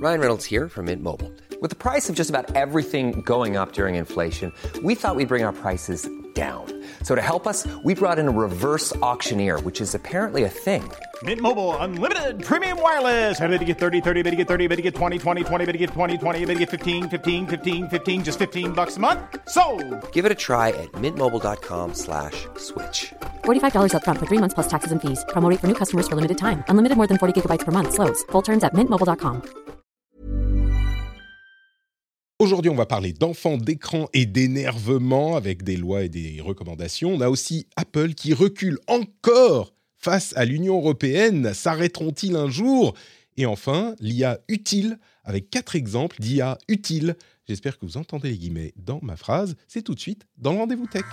Ryan Reynolds here from Mint Mobile. With the price of just about everything going up during inflation, we thought we'd bring our prices down. So to help us, we brought in a reverse auctioneer, which is apparently a thing. Mint Mobile Unlimited Premium Wireless. How to get 30, 30, how to get 30, how to get 20, 20, 20, how to get 20, 20, how to get 15, 15, 15, 15, just $15 a month? Sold! Give it a try at mintmobile.com/switch. $45 up front for 3 months plus taxes and fees. Promo rate for new customers for limited time. Unlimited more than 40 gigabytes per month. Slows full terms at mintmobile.com. Aujourd'hui, on va parler d'enfants, d'écran et d'énervement avec des lois et des recommandations. On a aussi Apple qui recule encore face à l'Union européenne. S'arrêteront-ils un jour ? Et enfin, l'IA utile avec 4 exemples d'IA utiles. J'espère que vous entendez les guillemets dans ma phrase. C'est tout de suite dans le Rendez-vous Tech.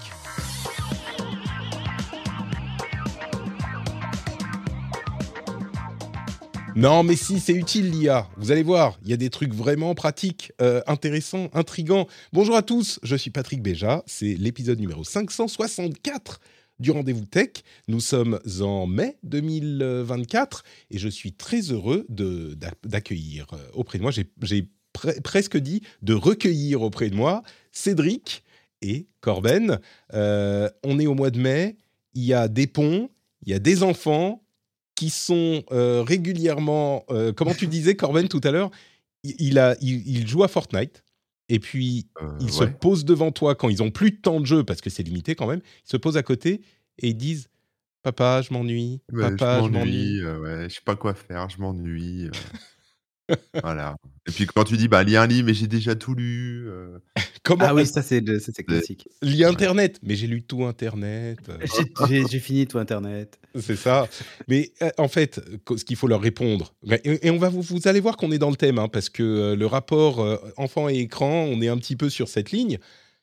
Non, mais si, c'est utile l'IA. Vous allez voir, il y a des trucs vraiment pratiques, intéressants, intrigants. Bonjour à tous, je suis Patrick Béja. C'est l'épisode numéro 564 du Rendez-vous Tech. Nous sommes en mai 2024 et je suis très heureux d'accueillir auprès de moi, j'ai presque dit de recueillir auprès de moi Cédric et Corben. On est au mois de mai, il y a des ponts, il y a des enfants qui sont régulièrement... comment tu disais, Corben, tout à l'heure, il joue à Fortnite, et puis il se pose devant toi quand ils n'ont plus de temps de jeu, parce que c'est limité quand même, ils se posent à côté et ils disent « Papa, je m'ennuie. Papa, je m'ennuie. » Je sais pas quoi faire, je m'ennuie. Voilà. Et puis quand tu dis lis un livre, mais j'ai déjà tout lu. Ah oui, ça c'est classique. Lis Internet, mais j'ai lu tout Internet. J'ai fini tout Internet. C'est ça. Mais en fait, ce qu'il faut leur répondre, et vous allez voir qu'on est dans le thème, hein, parce que le rapport enfant et écran, on est un petit peu sur cette ligne.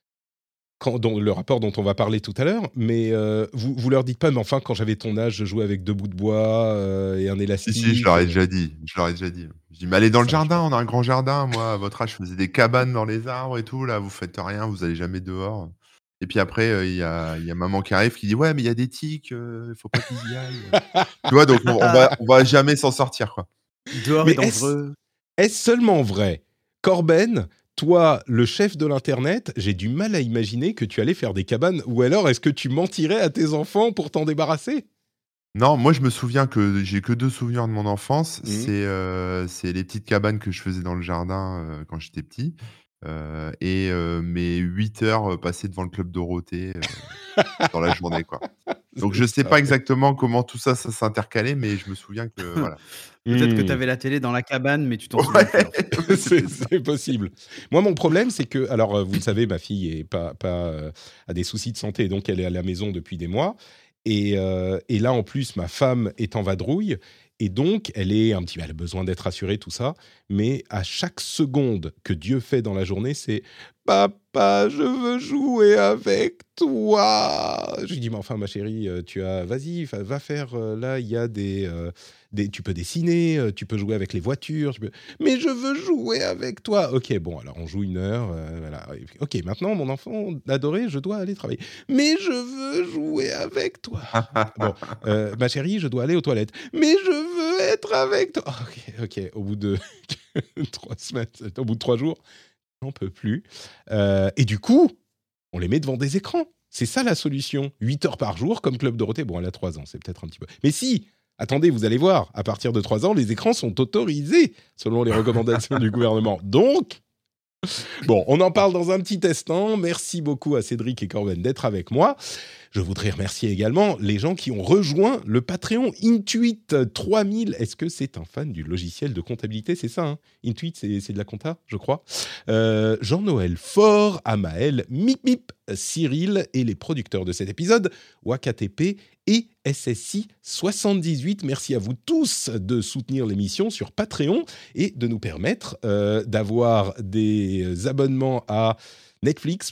Le rapport dont on va parler tout à l'heure, mais vous leur dites pas, mais enfin, quand j'avais ton âge, je jouais avec 2 bouts de bois et un élastique. Si, je leur ai déjà dit. Je dis, mais allez dans le jardin, on a un grand jardin. Moi, à votre âge, je faisais des cabanes dans les arbres et tout. Là, vous faites rien, vous allez jamais dehors. Et puis après, il y a maman qui arrive qui dit, ouais, mais il y a des tiques, il faut pas qu'ils y aillent. Tu vois, donc on va jamais s'en sortir, quoi. Dehors est dangereux. Est-ce seulement vrai, Corben? Toi, le chef de l'Internet, j'ai du mal à imaginer que tu allais faire des cabanes. Ou alors, est-ce que tu mentirais à tes enfants pour t'en débarrasser ? Non, moi, je me souviens que j'ai que 2 souvenirs de mon enfance. C'est les petites cabanes que je faisais dans le jardin quand j'étais petit. Et mes 8 heures passées devant le Club Dorothée dans la journée, quoi. Donc, je sais pas exactement comment tout ça s'intercalait, mais je me souviens que, voilà. Peut-être que tu avais la télé dans la cabane, mais tu t'en souviens plus. C'est possible. Moi, mon problème, c'est que... Alors, vous le savez, ma fille a des soucis de santé, donc elle est à la maison depuis des mois. Et là, en plus, ma femme est en vadrouille. Et donc, elle a besoin d'être rassurée, tout ça. Mais à chaque seconde que Dieu fait dans la journée, c'est « Papa, je veux jouer avec toi !» Je lui dis « Mais enfin, ma chérie, vas-y, va faire... là, il y a tu peux dessiner, tu peux jouer avec les voitures. Mais je veux jouer avec toi !» Ok, bon, alors on joue 1 heure. Voilà. Ok, maintenant, mon enfant adoré, je dois aller travailler. Mais je veux jouer avec toi. Bon, ma chérie, je dois aller aux toilettes. Mais je veux être avec toi. Ok, au bout de 3 semaines, au bout de 3 jours, on n'en peut plus. Et du coup, on les met devant des écrans. C'est ça la solution. 8 heures par jour, comme Club Dorothée. Bon, elle a 3 ans, c'est peut-être un petit peu. Mais si, attendez, vous allez voir, à partir de 3 ans, les écrans sont autorisés selon les recommandations du gouvernement. Donc, bon, on en parle dans un petit instant. Merci beaucoup à Cédric et Corben d'être avec moi. Je voudrais remercier également les gens qui ont rejoint le Patreon Intuit 3000. Est-ce que c'est un fan du logiciel de comptabilité ? C'est ça, hein ? Intuit, c'est de la compta, je crois. Jean-Noël Faure, Amaël, Mip Mip, Cyril et les producteurs de cet épisode, WakaTP et SSI 78. Merci à vous tous de soutenir l'émission sur Patreon et de nous permettre d'avoir des abonnements à Netflix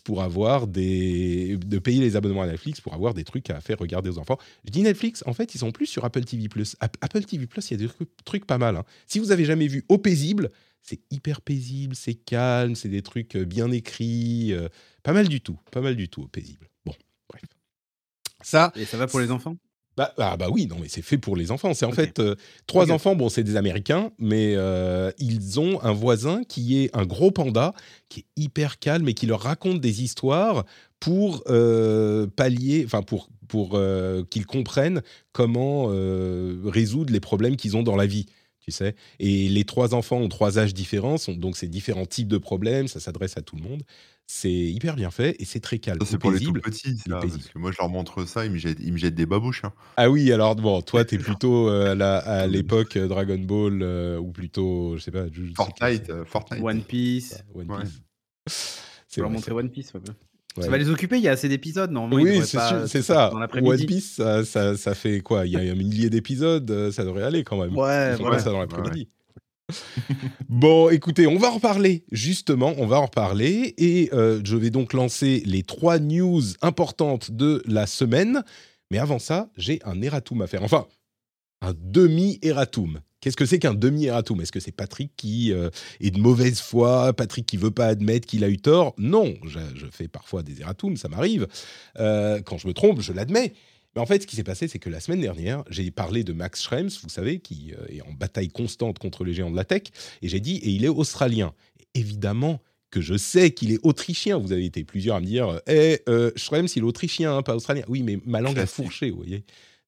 de payer les abonnements à Netflix pour avoir des trucs à faire regarder aux enfants. Je dis Netflix, en fait, ils sont plus sur Apple TV+. Apple TV+, il y a des trucs pas mal. Hein. Si vous avez jamais vu Au Paisible, c'est hyper paisible, c'est calme, c'est des trucs bien écrits. Pas mal du tout, Au Paisible. Bon, bref. Et ça va pour les enfants ? Bah oui, non, mais c'est fait pour les enfants. C'est en OK. fait 3 OK. enfants, bon, c'est des Américains, mais ils ont un voisin qui est un gros panda, qui est hyper calme et qui leur raconte des histoires pour pallier, enfin pour qu'ils comprennent comment résoudre les problèmes qu'ils ont dans la vie, tu sais. Et les 3 enfants ont 3 âges différents, donc c'est différents types de problèmes, ça s'adresse à tout le monde. C'est hyper bien fait et c'est très calme Ça, ou c'est pour les tout paisible, petits, mais ça, parce paisible. que moi, je leur montre ça, ils me jettent des babouches, hein. Ah oui, alors bon, toi, t'es plutôt à l'époque Dragon Ball ou plutôt, je sais pas, Jujutsu Kaisen. Fortnite. One Piece. One Ouais. Piece. Faut C'est leur vrai, montrer c'est vrai. One Piece, ouais. Ça va Ouais. les occuper, il y a assez d'épisodes. Normalement, ils Oui, devraient pas c'est tout faire ça. dans One l'après-midi. Piece, ça fait quoi? Il y a 1 millier d'épisodes, ça devrait aller quand même. Ils Ouais, font pas voilà. ça dans Ouais, ouais. l'après-midi. Bon, écoutez, on va en reparler, justement, on va en reparler. Et je vais donc lancer les 3 news importantes de la semaine. Mais avant ça, j'ai un erratum à faire. Enfin, un demi-erratum. Qu'est-ce que c'est qu'un demi-erratum? Est-ce que c'est Patrick qui est de mauvaise foi, Patrick qui veut pas admettre qu'il a eu tort? Non, je fais parfois des erratums, ça m'arrive. Quand je me trompe, je l'admets. Mais en fait, ce qui s'est passé, c'est que la semaine dernière, j'ai parlé de Max Schrems, vous savez, qui est en bataille constante contre les géants de la tech, et j'ai dit, et il est australien. Et évidemment que je sais qu'il est autrichien. Vous avez été plusieurs à me dire, Schrems, il est autrichien, hein, pas australien. Oui, mais ma langue a Classique. fourché, vous voyez.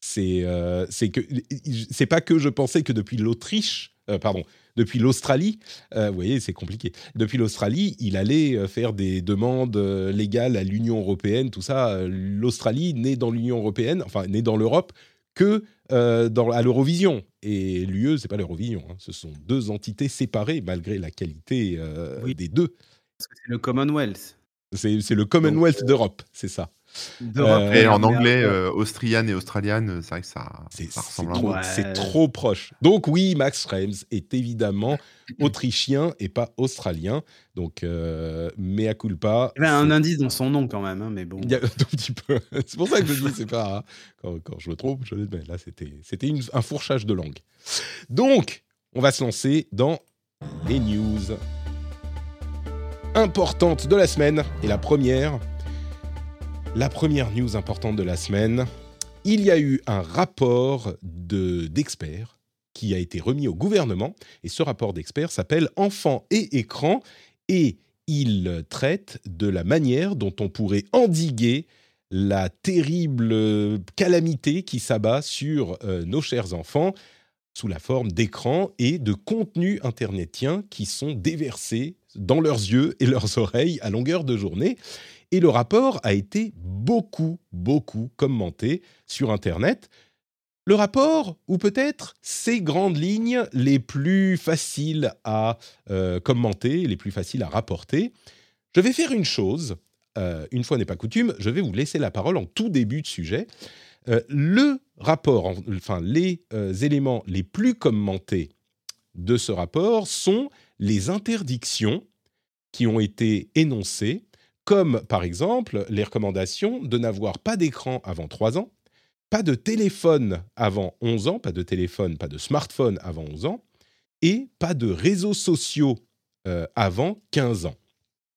C'est pas que je pensais que depuis depuis l'Australie, vous voyez, c'est compliqué. Depuis l'Australie, il allait faire des demandes légales à l'Union européenne, tout ça. L'Australie n'est dans l'Union européenne, enfin n'est dans l'Europe que à l'Eurovision. Et l'UE, c'est pas l'Eurovision, hein. Ce sont 2 entités séparées malgré la qualité Oui, des deux. parce que c'est le Commonwealth. C'est le Donc, Commonwealth d'Europe, c'est ça. D'Europe, après, en mais anglais, après, Austrian et Australian, c'est vrai que ça C'est ressemble un peu. trop, ouais. c'est trop proche. Donc oui, Max Schrems est évidemment autrichien et pas australien. Donc mea culpa. Il y avait un indice dans son nom quand même, hein, mais bon. Il y a un tout petit peu. C'est pour ça que je dis, c'est pas quand je me trompe, je l'admets. Là, c'était un fourchage de langue. Donc, on va se lancer dans les news importantes de la semaine. Et la première news importante de la semaine, il y a eu un rapport d'experts qui a été remis au gouvernement. Et ce rapport d'experts s'appelle « Enfants et écran » et il traite de la manière dont on pourrait endiguer la terrible calamité qui s'abat sur nos chers enfants sous la forme d'écrans et de contenus internetiens qui sont déversés dans leurs yeux et leurs oreilles à longueur de journée. Et le rapport a été beaucoup commenté sur Internet. Le rapport, ou peut-être ces grandes lignes les plus faciles à commenter, les plus faciles à rapporter. Je vais faire une chose, une fois n'est pas coutume, je vais vous laisser la parole en tout début de sujet. Le rapport, enfin les éléments les plus commentés de ce rapport sont les interdictions qui ont été énoncées, comme par exemple les recommandations de n'avoir pas d'écran avant 3 ans, pas de téléphone avant 11 ans, pas de smartphone avant 11 ans, et pas de réseaux sociaux avant 15 ans.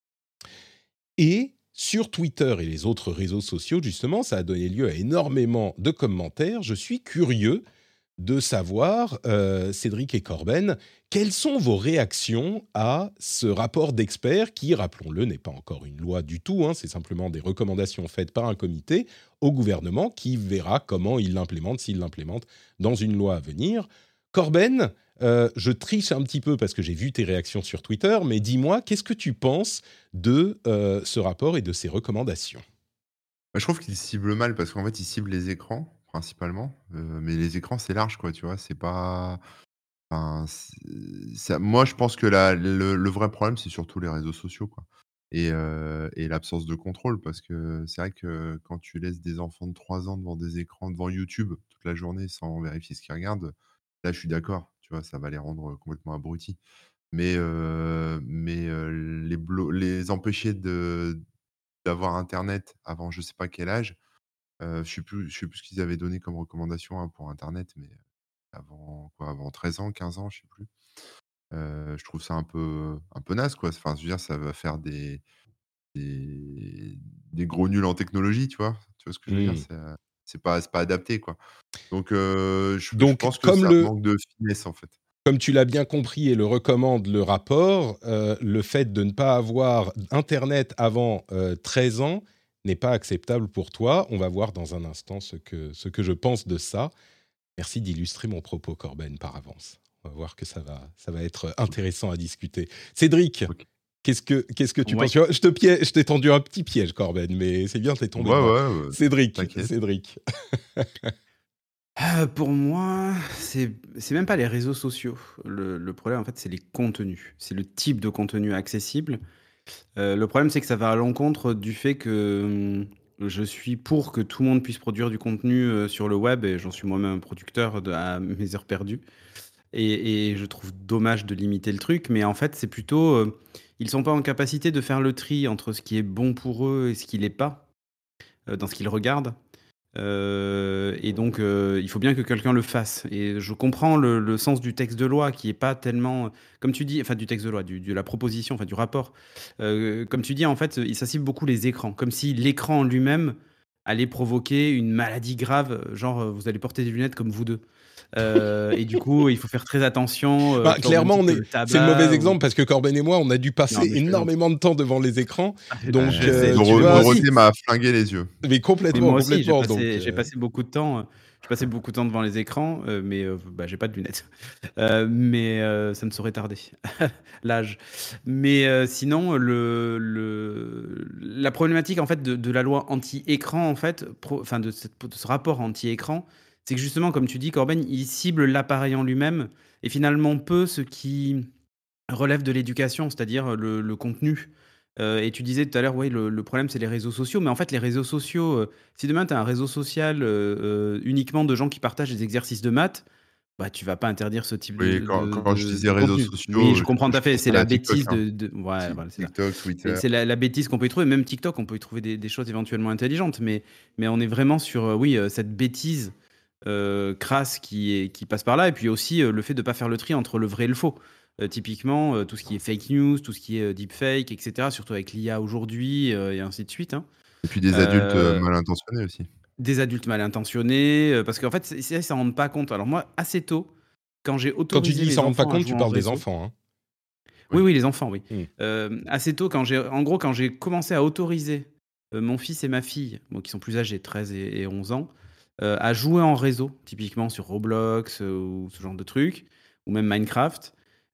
Et sur Twitter et les autres réseaux sociaux, justement, ça a donné lieu à énormément de commentaires. Je suis curieux de savoir, Cédric et Corben, quelles sont vos réactions à ce rapport d'experts qui, rappelons-le, n'est pas encore une loi du tout, hein, c'est simplement des recommandations faites par un comité au gouvernement qui verra comment il l'implémente, s'il l'implémente dans une loi à venir. Corben, je triche un petit peu parce que j'ai vu tes réactions sur Twitter, mais dis-moi, qu'est-ce que tu penses de ce rapport et de ces recommandations ? Je trouve qu'il cible mal parce qu'en fait, il cible les écrans principalement, mais les écrans, c'est large, quoi, tu vois? C'est pas enfin, moi, je pense que le vrai problème, c'est surtout les réseaux sociaux, quoi et l'absence de contrôle parce que c'est vrai que quand tu laisses des enfants de 3 ans devant des écrans, devant YouTube toute la journée sans vérifier ce qu'ils regardent, là, je suis d'accord, tu vois? Ça va les rendre, complètement abrutis. Mais les empêcher d'avoir internet avant je sais pas quel âge, je sais plus ce qu'ils avaient donné comme recommandation, hein, pour internet, mais avant quoi? Avant 13 ans, 15 ans, je sais plus. Je trouve ça un peu naze, quoi. Enfin, je veux dire, ça va faire des des gros nuls en technologie, tu vois? Tu vois ce que je veux dire? Mmh. C'est, C'est pas adapté, quoi. Donc je Donc, pense que ça manque de finesse, en fait. comme tu l'as bien compris et le recommande le rapport, le fait de ne pas avoir internet avant 13 ans n'est pas acceptable pour toi. On va voir dans un instant ce que je pense de ça. Merci d'illustrer mon propos, Corben, par avance. On va voir que ça va être intéressant à discuter. Cédric, OK. qu'est-ce que tu Ouais. penses? Je t'ai tendu un petit piège, Corben, mais c'est bien, t'es tombé dedans. Ouais, t'inquiète. Cédric. Pour moi, c'est même pas les réseaux sociaux. Le problème, en fait, c'est les contenus. C'est le type de contenu accessible. Le problème, c'est que ça va à l'encontre du fait que, je suis pour que tout le monde puisse produire du contenu, sur le web et j'en suis moi-même un producteur à mes heures perdues et je trouve dommage de limiter le truc, mais en fait, c'est plutôt, ils sont pas en capacité de faire le tri entre ce qui est bon pour eux et ce qui l'est pas, dans ce qu'ils regardent. Et donc, il faut bien que quelqu'un le fasse. Et je comprends le sens du texte de loi qui est pas tellement, comme tu dis, enfin du texte de loi, de la proposition, enfin du rapport. Comme tu dis, en fait, ça cible beaucoup les écrans, comme si l'écran en lui-même allait provoquer une maladie grave, genre vous allez porter des lunettes comme vous deux. Et du coup, il faut faire très attention. Tu vois, au même Clairement, titre que le c'est le mauvais tabac exemple parce que Corben et moi, on a dû passer Non, mais je plaisante. énormément de temps devant les écrans. Donc, Je sais, tu vois, Dorothée m'a flingué les yeux. mais Mais complètement, moi aussi, complètement. Donc, j'ai passé beaucoup de temps, devant les écrans, mais bah, j'ai pas de lunettes. Mais ça ne saurait tarder, l'âge. Mais sinon, la problématique en fait de la loi anti-écran en fait, enfin de ce rapport anti-écran, c'est que justement, comme tu dis, Corben, il cible l'appareil en lui-même et finalement peu ce qui relève de l'éducation, c'est-à-dire le contenu. Et tu disais tout à l'heure, oui, le problème, c'est les réseaux sociaux. Mais en fait, les réseaux sociaux, si demain, tu as un réseau social uniquement de gens qui partagent des exercices de maths, bah, tu vas pas interdire ce type Oui, quand je disais de réseaux contenu. sociaux, Oui, je comprends tout à je fait. C'est pensais la à TikTok, bêtise hein. ouais, voilà, c'est ça. TikTok, Twitter. C'est la bêtise qu'on peut y trouver. Même TikTok, on peut y trouver des choses éventuellement intelligentes. Mais on est vraiment sur, cette bêtise crasse qui passe par là. Et puis aussi le fait de ne pas faire le tri entre le vrai et le faux. Typiquement, tout ce qui est fake news, tout ce qui est deepfake, etc., surtout avec l'IA aujourd'hui, et ainsi de suite. Hein. Et puis des adultes Euh, mal intentionnés aussi. des adultes mal intentionnés, parce qu'en fait, c'est ça, ils s'en rendent pas compte. Alors moi, assez tôt, quand j'ai quand tu autorisé dis mes ça rend pas enfants à compte, jouer tu en parles des réseau, enfants. Hein. oui, oui, les enfants, oui. Mm. Assez tôt, quand j'ai commencé à autoriser mon fils et ma fille, bon, qui sont plus âgés, 13 et 11 ans, à jouer en réseau, typiquement sur Roblox ou ce genre de trucs, ou même Minecraft.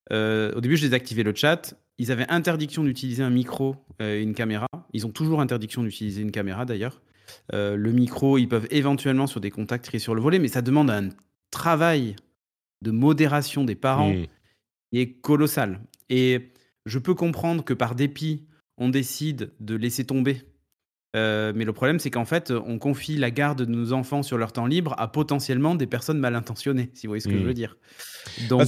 Au début, je désactivais le chat. Ils avaient interdiction d'utiliser un micro et une caméra. Ils ont toujours interdiction d'utiliser une caméra, d'ailleurs. Le micro, ils peuvent éventuellement sur des contacts triés sur le volet, mais ça demande un travail de modération des parents Mm. qui est colossal. Et je peux comprendre que par dépit, on décide de laisser tomber. Mais le problème, c'est qu'en fait, on confie la garde de nos enfants sur leur temps libre à potentiellement des personnes mal intentionnées, si vous voyez ce que je veux dire. Donc,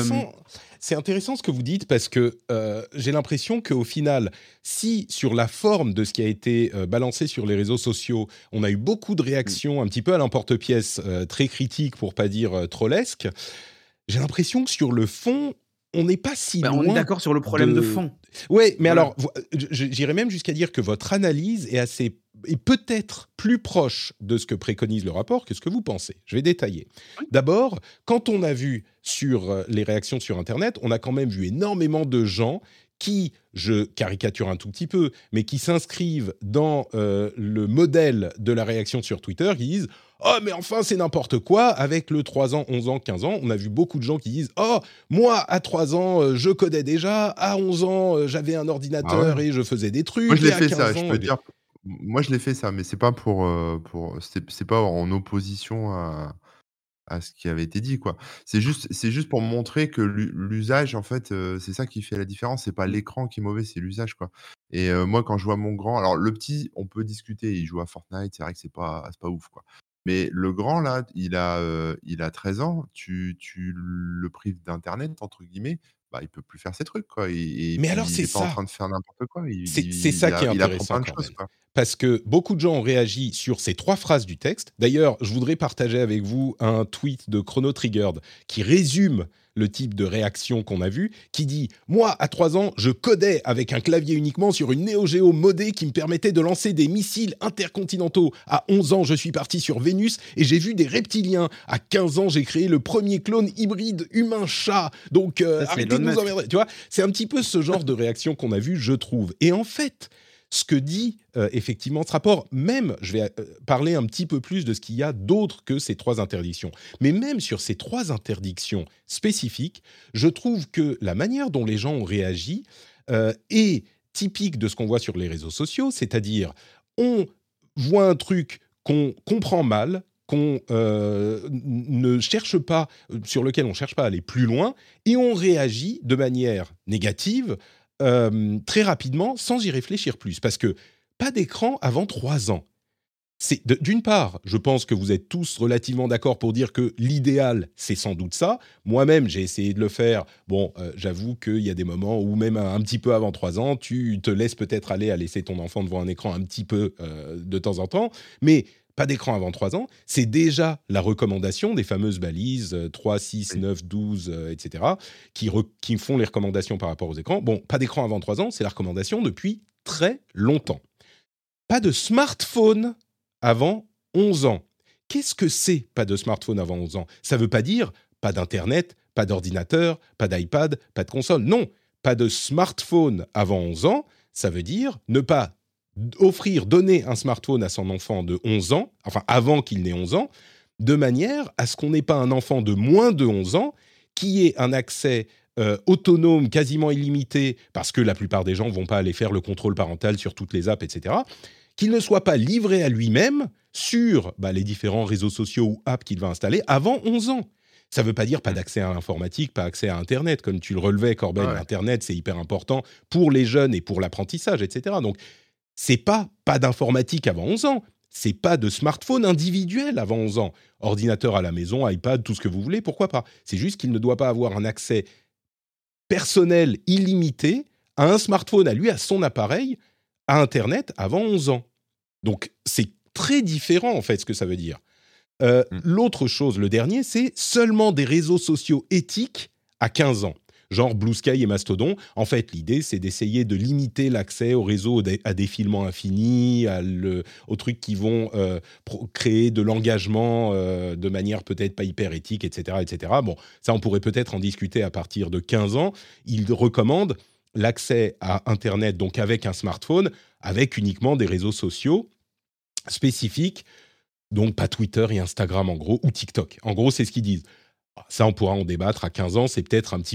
C'est intéressant ce que vous dites parce que j'ai l'impression qu'au final, si sur la forme de ce qui a été balancé sur les réseaux sociaux, on a eu beaucoup de réactions un petit peu à l'emporte-pièce, très critiques pour pas dire trollesques, j'ai l'impression que sur le fond, on n'est pas si loin. on est d'accord sur le problème de fond. Oui, mais Voilà. alors, j'irais même jusqu'à dire que votre analyse est peut-être plus proche de ce que préconise le rapport que ce que vous pensez. Je vais détailler. D'abord, quand on a vu sur les réactions sur Internet, on a quand même vu énormément de gens qui, je caricature un tout petit peu, mais qui s'inscrivent dans le modèle de la réaction sur Twitter, qui disent « Oh, mais enfin, c'est n'importe quoi !» Avec le 3 ans, 11 ans, 15 ans, on a vu beaucoup de gens qui disent « Oh, moi, à 3 ans, je codais déjà. À 11 ans, j'avais un ordinateur et je faisais des trucs. Moi, je l'ai et à fait 15 ça, ans, je peux te dire. Moi, je l'ai fait ça, mais c'est pas c'est pas en opposition à ce qui avait été dit, quoi. C'est juste pour montrer que l'usage, en fait, c'est ça qui fait la différence. C'est pas l'écran qui est mauvais, c'est l'usage, quoi. Et moi, quand je vois mon grand, alors le petit, on peut discuter, il joue à Fortnite, c'est vrai que c'est pas ouf, quoi. Mais le grand, là, il a 13 ans, tu le prives d'internet, entre guillemets, bah, il peut plus faire ses trucs, quoi. Et Mais puis alors, il c'est est pas en ça. train de faire n'importe quoi. C'est ça qui est Il apprend intéressant, plein de quand choses, même. quoi. Parce que beaucoup de gens ont réagi sur ces 3 phrases du texte. D'ailleurs, je voudrais partager avec vous un tweet de Chrono Triggered qui résume le type de réaction qu'on a vu, qui dit « Moi, à 3 ans, je codais avec un clavier uniquement sur une Neo Geo modée qui me permettait de lancer des missiles intercontinentaux. À 11 ans, je suis parti sur Vénus et j'ai vu des reptiliens. À 15 ans, j'ai créé le premier clone hybride humain-chat. Donc, Ça, c'est arrêtez de Elon nous Musk. emmerder. » Tu vois, c'est un petit peu ce genre de réaction qu'on a vu, je trouve. Et en fait, ce que dit effectivement ce rapport, même, je vais parler un petit peu plus de ce qu'il y a d'autre que ces 3 interdictions, mais même sur ces 3 interdictions spécifiques, je trouve que la manière dont les gens ont réagi est typique de ce qu'on voit sur les réseaux sociaux, c'est-à-dire on voit un truc qu'on comprend mal, qu'on ne cherche pas, sur lequel on ne cherche pas à aller plus loin, et on réagit de manière négative très rapidement, sans y réfléchir plus. Parce que pas d'écran avant 3 ans. D'une part, je pense que vous êtes tous relativement d'accord pour dire que l'idéal, c'est sans doute ça. Moi-même, j'ai essayé de le faire. Bon, j'avoue qu'il y a des moments où même un petit peu avant 3 ans, tu te laisses peut-être aller à laisser ton enfant devant un écran un petit peu de temps en temps. Mais pas d'écran avant 3 ans, c'est déjà la recommandation des fameuses balises 3, 6, 9, 12, etc., qui font les recommandations par rapport aux écrans. Bon, pas d'écran avant 3 ans, c'est la recommandation depuis très longtemps. Pas de smartphone avant 11 ans. Qu'est-ce que c'est pas de smartphone avant 11 ans ? Ça ne veut pas dire pas d'Internet, pas d'ordinateur, pas d'iPad, pas de console. Non, pas de smartphone avant 11 ans, ça veut dire ne pas donner un smartphone à son enfant de 11 ans, enfin avant qu'il n'ait 11 ans, de manière à ce qu'on n'ait pas un enfant de moins de 11 ans qui ait un accès autonome, quasiment illimité, parce que la plupart des gens ne vont pas aller faire le contrôle parental sur toutes les apps, etc., qu'il ne soit pas livré à lui-même sur les différents réseaux sociaux ou apps qu'il va installer avant 11 ans. Ça ne veut pas dire pas d'accès à l'informatique, pas accès à Internet, comme tu le relevais, Corben. Ouais. Internet, c'est hyper important pour les jeunes et pour l'apprentissage, etc. Donc, c'est pas d'informatique avant 11 ans. C'est pas de smartphone individuel avant 11 ans. Ordinateur à la maison, iPad, tout ce que vous voulez, pourquoi pas. C'est juste qu'il ne doit pas avoir un accès personnel illimité à un smartphone, à lui, à son appareil, à Internet avant 11 ans. Donc, c'est très différent, en fait, ce que ça veut dire. L'autre chose, le dernier, c'est seulement des réseaux sociaux éthiques à 15 ans. Genre Blue Sky et Mastodon. En fait, l'idée, c'est d'essayer de limiter l'accès au réseau à défilement infini, aux trucs qui vont créer de l'engagement de manière peut-être pas hyper éthique, etc., etc. Bon, ça, on pourrait peut-être en discuter à partir de 15 ans. Ils recommandent l'accès à Internet, donc avec un smartphone, avec uniquement des réseaux sociaux spécifiques, donc pas Twitter et Instagram en gros, ou TikTok. En gros, c'est ce qu'ils disent. Ça, on pourra en débattre. À 15 ans, c'est peut-être un petit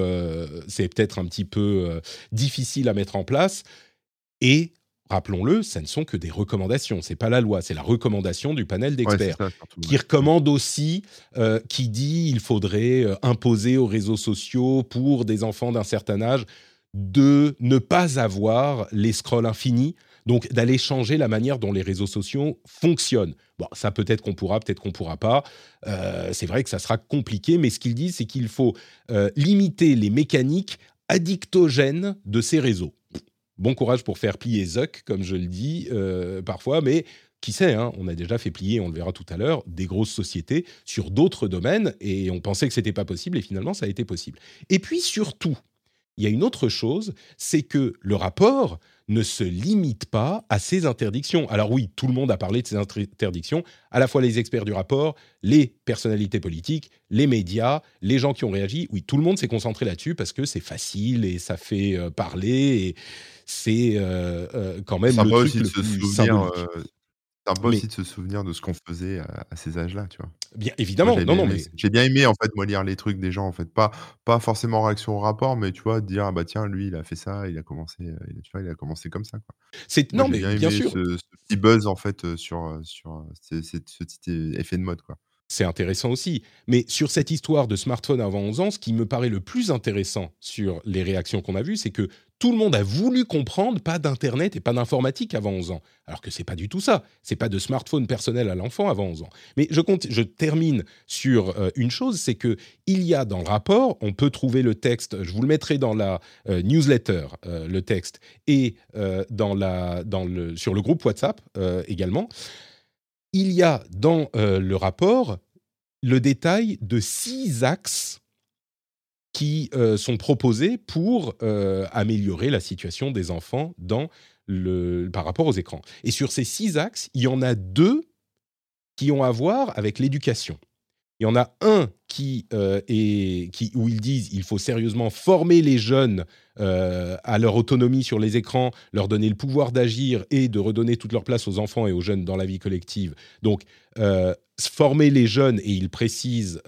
peu difficile à mettre en place. Et rappelons-le, ça ne sont que des recommandations. C'est pas la loi, c'est la recommandation du panel d'experts qui recommande aussi, qui dit il faudrait imposer aux réseaux sociaux pour des enfants d'un certain âge de ne pas avoir les scrolls infinis. Donc, d'aller changer la manière dont les réseaux sociaux fonctionnent. Bon, ça, peut-être qu'on pourra, peut-être qu'on ne pourra pas. C'est vrai que ça sera compliqué, mais ce qu'ils disent, c'est qu'il faut limiter les mécaniques addictogènes de ces réseaux. Bon courage pour faire plier Zuck, comme je le dis parfois, mais qui sait, hein, on a déjà fait plier, on le verra tout à l'heure, des grosses sociétés sur d'autres domaines, et on pensait que ce n'était pas possible, et finalement, ça a été possible. Et puis, surtout, il y a une autre chose, c'est que le rapport ne se limite pas à ces interdictions. Alors oui, tout le monde a parlé de ces interdictions, à la fois les experts du rapport, les personnalités politiques, les médias, les gens qui ont réagi. Oui, tout le monde s'est concentré là-dessus parce que c'est facile et ça fait parler et c'est quand même le truc le plus symbolique. C'est sympa aussi de se souvenir de ce qu'on faisait à ces âges-là, tu vois? Bien évidemment, Moi, mais j'ai bien aimé, en fait, moi, lire les trucs des gens, en fait. Pas forcément en réaction au rapport, mais tu vois, de dire: «Ah bah tiens, lui, il a fait ça, il a commencé, il a commencé comme ça, quoi». Moi, j'ai bien bien aimé sûr. ce petit buzz, en fait, sur ce petit effet de mode, quoi. C'est intéressant aussi. Mais sur cette histoire de smartphone avant 11 ans, ce qui me paraît le plus intéressant sur les réactions qu'on a vues, c'est que tout le monde a voulu comprendre pas d'Internet et pas d'informatique avant 11 ans. Alors que c'est pas du tout ça. C'est pas de smartphone personnel à l'enfant avant 11 ans. Mais je termine sur une chose, c'est que il y a dans le rapport, on peut trouver le texte, je vous le mettrai dans la newsletter, le texte, et sur le groupe WhatsApp également. Il y a dans le rapport le détail de 6 axes qui sont proposés pour améliorer la situation des enfants par rapport aux écrans. Et sur ces 6 axes, il y en a 2 qui ont à voir avec l'éducation. Il y en a un où ils disent il faut sérieusement former les jeunes à leur autonomie sur les écrans, leur donner le pouvoir d'agir et de redonner toute leur place aux enfants et aux jeunes dans la vie collective. Donc, former les jeunes, et ils précisent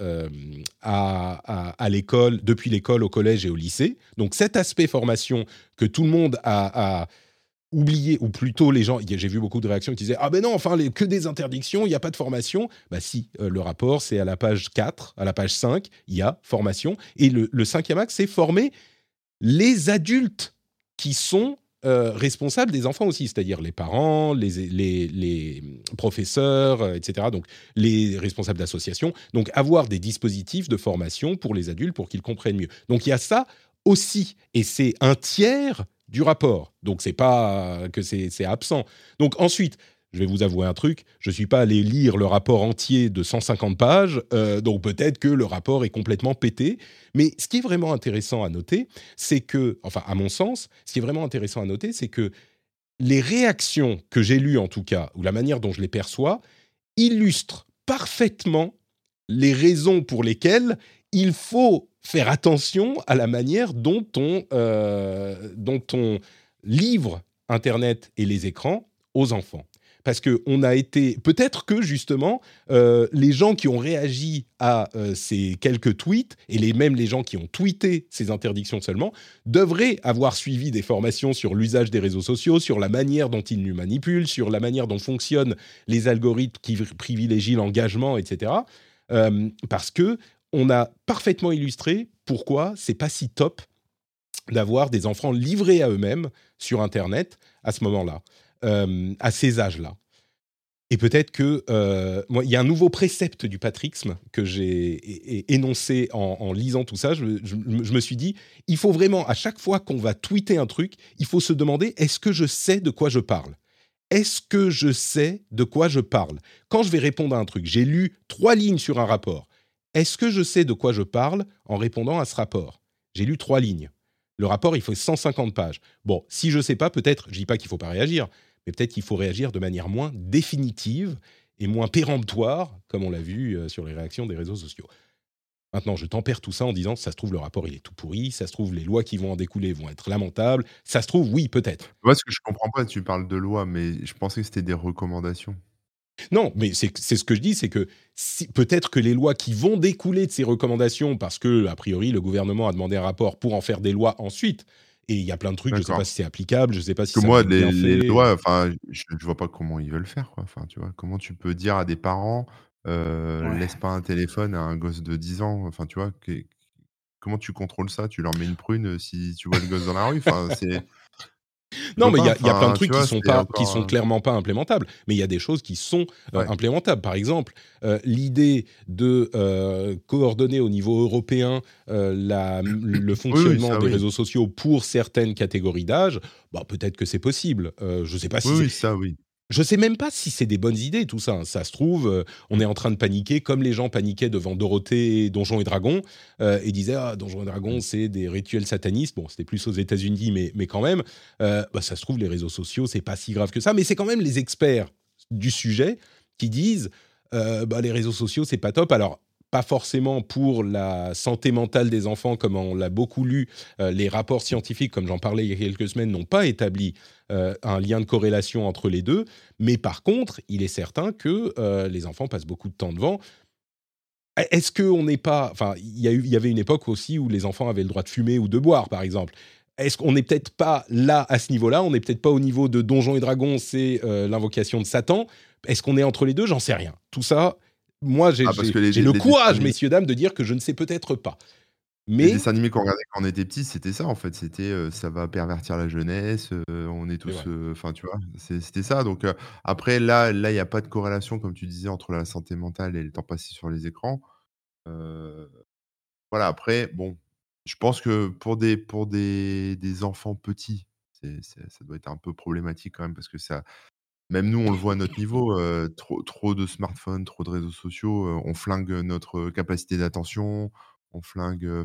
à l'école, depuis l'école, au collège et au lycée. Donc, cet aspect formation que tout le monde a oublié, ou plutôt les gens, j'ai vu beaucoup de réactions qui disaient « Ah ben non, enfin, que des interdictions, il n'y a pas de formation ». Bah si, le rapport, c'est à la page 4, à la page 5, il y a formation. Et le 5e axe, c'est former les adultes qui sont responsables des enfants aussi, c'est-à-dire les parents, les professeurs, etc., donc les responsables d'associations. Donc avoir des dispositifs de formation pour les adultes pour qu'ils comprennent mieux. Donc il y a ça aussi, et c'est un tiers du rapport. Donc, c'est pas que c'est absent. Donc, ensuite, je vais vous avouer un truc, je ne suis pas allé lire le rapport entier de 150 pages, donc peut-être que le rapport est complètement pété. Mais ce qui est vraiment intéressant à noter, c'est que, enfin, à mon sens, ce qui est vraiment intéressant à noter, c'est que les réactions que j'ai lues, en tout cas, ou la manière dont je les perçois, illustrent parfaitement les raisons pour lesquelles il faut faire attention à la manière dont on livre Internet et les écrans aux enfants. Parce qu'on a été... Peut-être que, justement, les gens qui ont réagi à ces quelques tweets, et même les gens qui ont tweeté ces interdictions seulement, devraient avoir suivi des formations sur l'usage des réseaux sociaux, sur la manière dont ils nous manipulent, sur la manière dont fonctionnent les algorithmes qui privilégient l'engagement, etc. Parce que on a parfaitement illustré pourquoi c'est pas si top d'avoir des enfants livrés à eux-mêmes sur Internet à ce moment-là, à ces âges-là. Et peut-être que il y a un nouveau précepte du patrixme que j'ai énoncé en lisant tout ça. Je me suis dit, il faut vraiment, à chaque fois qu'on va tweeter un truc, il faut se demander, est-ce que je sais de quoi je parle ? Est-ce que je sais de quoi je parle ? Quand je vais répondre à un truc, j'ai lu 3 lignes sur un rapport. Est-ce que je sais de quoi je parle en répondant à ce rapport ? J'ai lu 3 lignes. Le rapport, il fait 150 pages. Bon, si je ne sais pas, peut-être, je ne dis pas qu'il ne faut pas réagir, mais peut-être qu'il faut réagir de manière moins définitive et moins péremptoire, comme on l'a vu sur les réactions des réseaux sociaux. Maintenant, je tempère tout ça en disant, ça se trouve, le rapport, il est tout pourri, ça se trouve, les lois qui vont en découler vont être lamentables, ça se trouve, oui, peut-être. Moi, ce que je comprends pas, tu parles de loi, mais je pensais que c'était des recommandations. Non, mais c'est ce que je dis, c'est que peut-être que les lois qui vont découler de ces recommandations, parce que, a priori, le gouvernement a demandé un rapport pour en faire des lois ensuite, et il y a plein de trucs, je ne sais pas si c'est applicable, je ne sais pas si Que ça moi, va être bien les fait. lois, enfin, je vois pas comment ils veulent faire, quoi. Enfin, tu vois, comment tu peux dire à des parents, Ouais. laisse pas un téléphone à un gosse de 10 ans, enfin, tu vois, comment tu contrôles ça? Tu leur mets une prune, si tu vois le gosse dans la rue? Enfin, c'est je Non, vois mais il pas, y a plein de enfin, tu trucs vois, c'est qui encore, sont clairement pas implémentables, mais il y a des choses qui sont ouais. implémentables. Par exemple, l'idée de coordonner au niveau européen le Oui, fonctionnement ça des oui. réseaux sociaux pour certaines catégories d'âge, bah, peut-être que c'est possible. Je sais pas si Oui, ça oui. je sais même pas si c'est des bonnes idées, tout ça. Ça se trouve, on est en train de paniquer, comme les gens paniquaient devant Dorothée, Donjons et Dragons, et disaient « Ah, Donjons et Dragons, c'est des rituels satanistes. » Bon, c'était plus aux États-Unis, mais quand même. Bah, ça se trouve, les réseaux sociaux, c'est pas si grave que ça. Mais c'est quand même les experts du sujet qui disent bah, les réseaux sociaux, c'est pas top. Alors, pas forcément pour la santé mentale des enfants, comme on l'a beaucoup lu. Les rapports scientifiques, comme j'en parlais il y a quelques semaines, n'ont pas établi un lien de corrélation entre les deux. Mais par contre, il est certain que les enfants passent beaucoup de temps devant. Est-ce qu'on n'est pas... Enfin, il y avait une époque aussi où les enfants avaient le droit de fumer ou de boire, par exemple. Est-ce qu'on n'est peut-être pas là, à ce niveau-là? On n'est peut-être pas au niveau de Donjons et Dragons, c'est l'invocation de Satan. Est-ce qu'on est entre les deux? J'en sais rien. Tout ça, moi, j'ai Parce que j'ai le les dessins courage, animés messieurs, dames, de dire que je ne sais peut-être pas. les Mais... dessins animés qu'on regardait quand on était petits, c'était ça, en fait. C'était, ça va pervertir la jeunesse, on est C'est tous, vrai. enfin, tu vois? C'était ça, donc après là, il y a pas de corrélation, comme tu disais, entre la santé mentale et le temps passé sur les écrans. Heu, voilà, après, bon, je pense que pour des enfants petits, ça doit être un peu problématique quand même parce que ça même nous, on le voit à notre niveau, trop de smartphones, trop de réseaux sociaux, on flingue notre capacité d'attention, on flingue, enfin,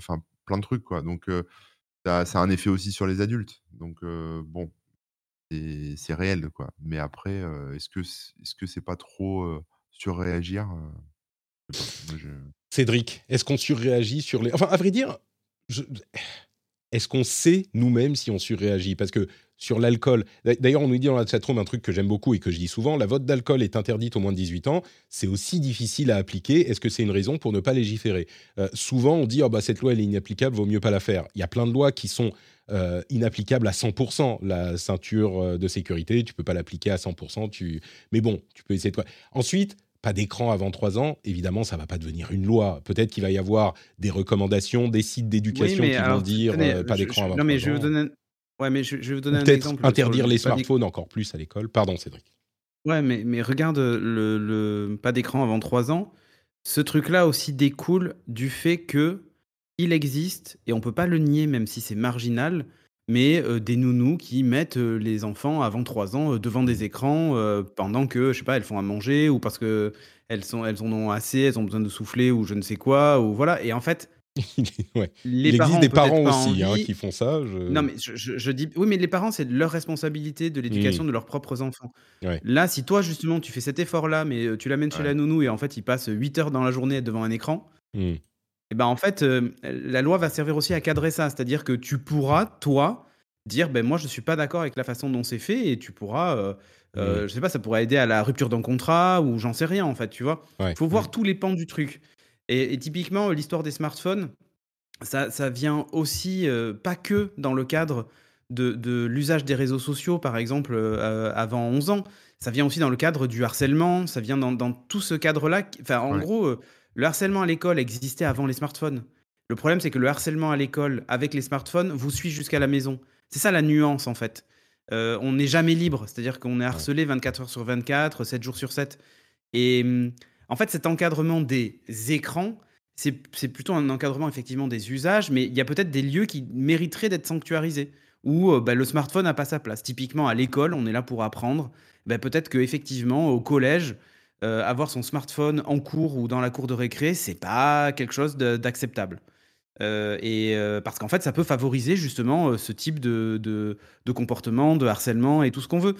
plein de trucs, quoi. Donc, ça a un effet aussi sur les adultes. Donc, bon, c'est réel, quoi. Mais après, est-ce que c'est pas trop, surréagir? Je sais pas. Moi, je Cédric, est-ce qu'on surréagit sur les... Enfin, à vrai dire, je- est-ce qu'on sait nous-mêmes si on surréagit? Parce que sur l'alcool, d'ailleurs, on nous dit dans la chatroom un truc que j'aime beaucoup et que je dis souvent, la vote d'alcool est interdite aux moins de 18 ans, c'est aussi difficile à appliquer. Est-ce que c'est une raison pour ne pas légiférer? Souvent, on dit, oh, bah, cette loi, elle est inapplicable, vaut mieux pas la faire. Il y a plein de lois qui sont inapplicables à 100%. La ceinture de sécurité, tu peux pas l'appliquer à 100%. Mais bon, tu peux essayer de... Ensuite, pas d'écran avant 3 ans, évidemment, ça va pas devenir une loi. Peut-être qu'il va y avoir des recommandations, des sites Oui, d'éducation mais qui vont alors, dire tenez, pas d'écran avant non, mais 3 je vais vous ans. donner ouais, mais je vais vous Ou donner un peut-être exemple sur interdire le les pas d'éc smartphones encore plus à l'école. Pardon, Cédric. ouais, mais regarde, le pas d'écran avant 3 ans, ce truc-là aussi découle du fait qu'il existe, et on peut pas le nier même si c'est marginal, mais des nounous qui mettent, les enfants avant 3 ans, devant des écrans, pendant que, je sais pas, elles font à manger ou parce qu'elles en ont assez, elles ont besoin de souffler ou je ne sais quoi ou voilà et en fait, Ouais. les Il existe parents des ont peut-être parents pas aussi envie. qui font ça. Non, mais je dis oui, mais les parents, c'est leur responsabilité de Hmm, l'éducation de leurs propres enfants. ouais, Là, si toi, justement, tu fais cet effort-là, mais tu l'amènes chez Ouais, la nounou et en fait, il passe 8 heures dans la journée devant un écran, hmm, et ben, en fait, la loi va servir aussi à cadrer ça. C'est-à-dire que tu pourras, toi, dire: «Ben, moi, je suis pas d'accord avec la façon dont c'est fait» et tu pourras, hmm, je sais pas, ça pourrait aider à la rupture d'un contrat ou j'en sais rien, en fait, tu vois? ouais, Faut mmh, voir tous les pans du truc et typiquement, l'histoire des smartphones, ça vient aussi, pas que dans le cadre de l'usage des réseaux sociaux, par exemple, avant 11 ans. Ça vient aussi dans le cadre du harcèlement, ça vient dans tout ce cadre-là qui enfin, en ouais, gros, le harcèlement à l'école existait avant les smartphones. Le problème, c'est que le harcèlement à l'école avec les smartphones vous suit jusqu'à la maison. C'est ça la nuance, en fait. On n'est jamais libre, c'est-à-dire qu'on est ouais. harcelé 24 heures sur 24, 7 jours sur 7. Et en fait, cet encadrement des écrans, c'est plutôt un encadrement effectivement des usages, mais il y a peut-être des lieux qui mériteraient d'être sanctuarisés, où bah, le smartphone n'a pas sa place. Typiquement, à l'école, on est là pour apprendre. Bah, peut-être qu'effectivement, au collège, avoir son smartphone en cours ou dans la cour de récré, c'est pas quelque chose d'acceptable. Parce qu'en fait, ça peut favoriser justement ce type de comportement, de harcèlement et tout ce qu'on veut.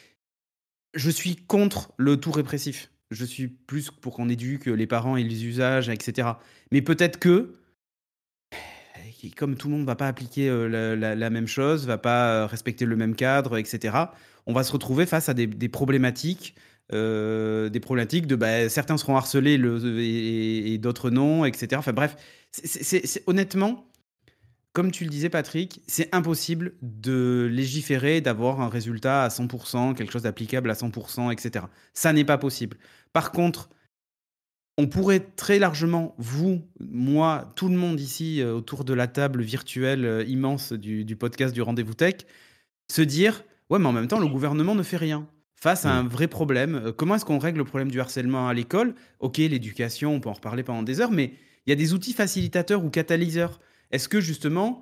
Je suis contre le tout répressif. Je suis plus pour qu'on éduque les parents et les usages, etc. Mais peut-être que, comme tout le monde ne va pas appliquer la même chose, va pas respecter le même cadre, etc., on va se retrouver face à des problématiques. Des problématiques de bah, certains seront harcelés et d'autres non, etc. Enfin bref, honnêtement, comme tu le disais, Patrick, c'est impossible de légiférer, d'avoir un résultat à 100%, quelque chose d'applicable à 100%, etc. Ça n'est pas possible. Par contre, on pourrait très largement, vous, moi, tout le monde ici autour de la table virtuelle immense du podcast du Rendez-vous Tech, se dire, ouais, mais en même temps, le gouvernement ne fait rien. Face à Hmm. un vrai problème, comment est-ce qu'on règle le problème du harcèlement à l'école? Ok, l'éducation, on peut en reparler pendant des heures, mais il y a des outils facilitateurs ou catalyseurs. Est-ce que justement,